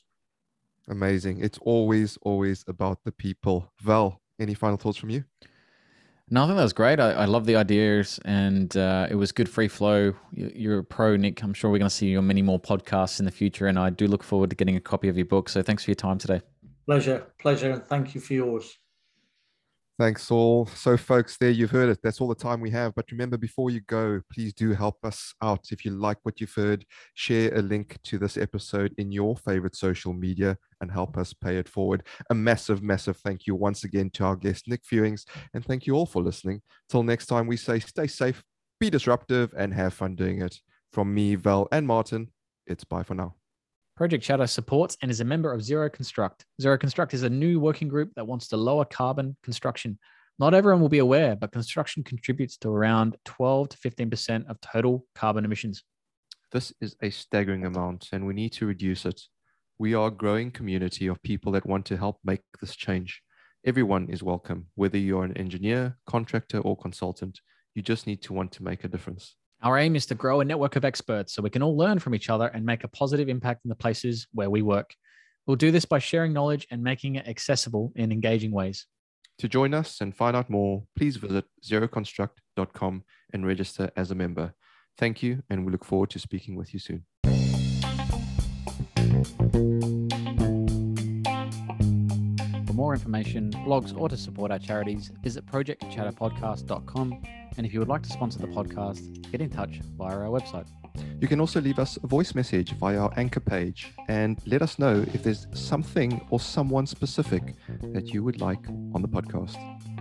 Amazing. It's always, always about the people. Val, any final thoughts from you?
No, I think that was great. I, I love the ideas, and uh, it was good free flow. You're a pro, Nick. I'm sure we're going to see you on many more podcasts in the future, and I do look forward to getting a copy of your book. So thanks for your time today.
Pleasure, pleasure, and thank you for yours.
Thanks all. So folks, there you've heard it. That's all the time we have. But remember, before you go, please do help us out. If you like what you've heard, share a link to this episode in your favorite social media and help us pay it forward. A massive, massive thank you once again to our guest, Nick Fewings. And thank you all for listening. Till next time, we say stay safe, be disruptive, and have fun doing it. From me, Val, and Martin, it's bye for now.
Project Chatter supports and is a member of Zero Construct. Zero Construct is a new working group that wants to lower carbon construction. Not everyone will be aware, but construction contributes to around twelve to fifteen percent of total carbon emissions.
This is a staggering amount, and we need to reduce it. We are a growing community of people that want to help make this change. Everyone is welcome, whether you're an engineer, contractor, or consultant. You just need to want to make a difference.
Our aim is to grow a network of experts so we can all learn from each other and make a positive impact in the places where we work. We'll do this by sharing knowledge and making it accessible in engaging ways.
To join us and find out more, please visit zero construct dot com and register as a member. Thank you, and we look forward to speaking with you soon.
For more information, blogs, or to support our charities, visit project chatter podcast dot com. And if you would like to sponsor the podcast, get in touch via our website.
You can also leave us a voice message via our Anchor page and let us know if there's something or someone specific that you would like on the podcast.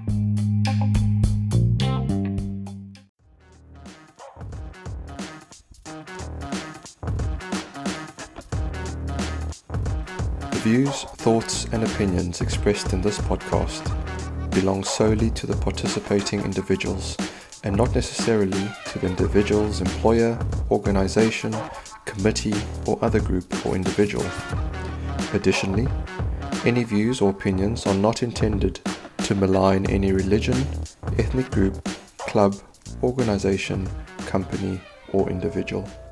The views, thoughts, and opinions expressed in this podcast belong solely to the participating individuals and not necessarily to the individual's employer, organization, committee, or other group or individual. Additionally, any views or opinions are not intended to malign any religion, ethnic group, club, organization, company, or individual.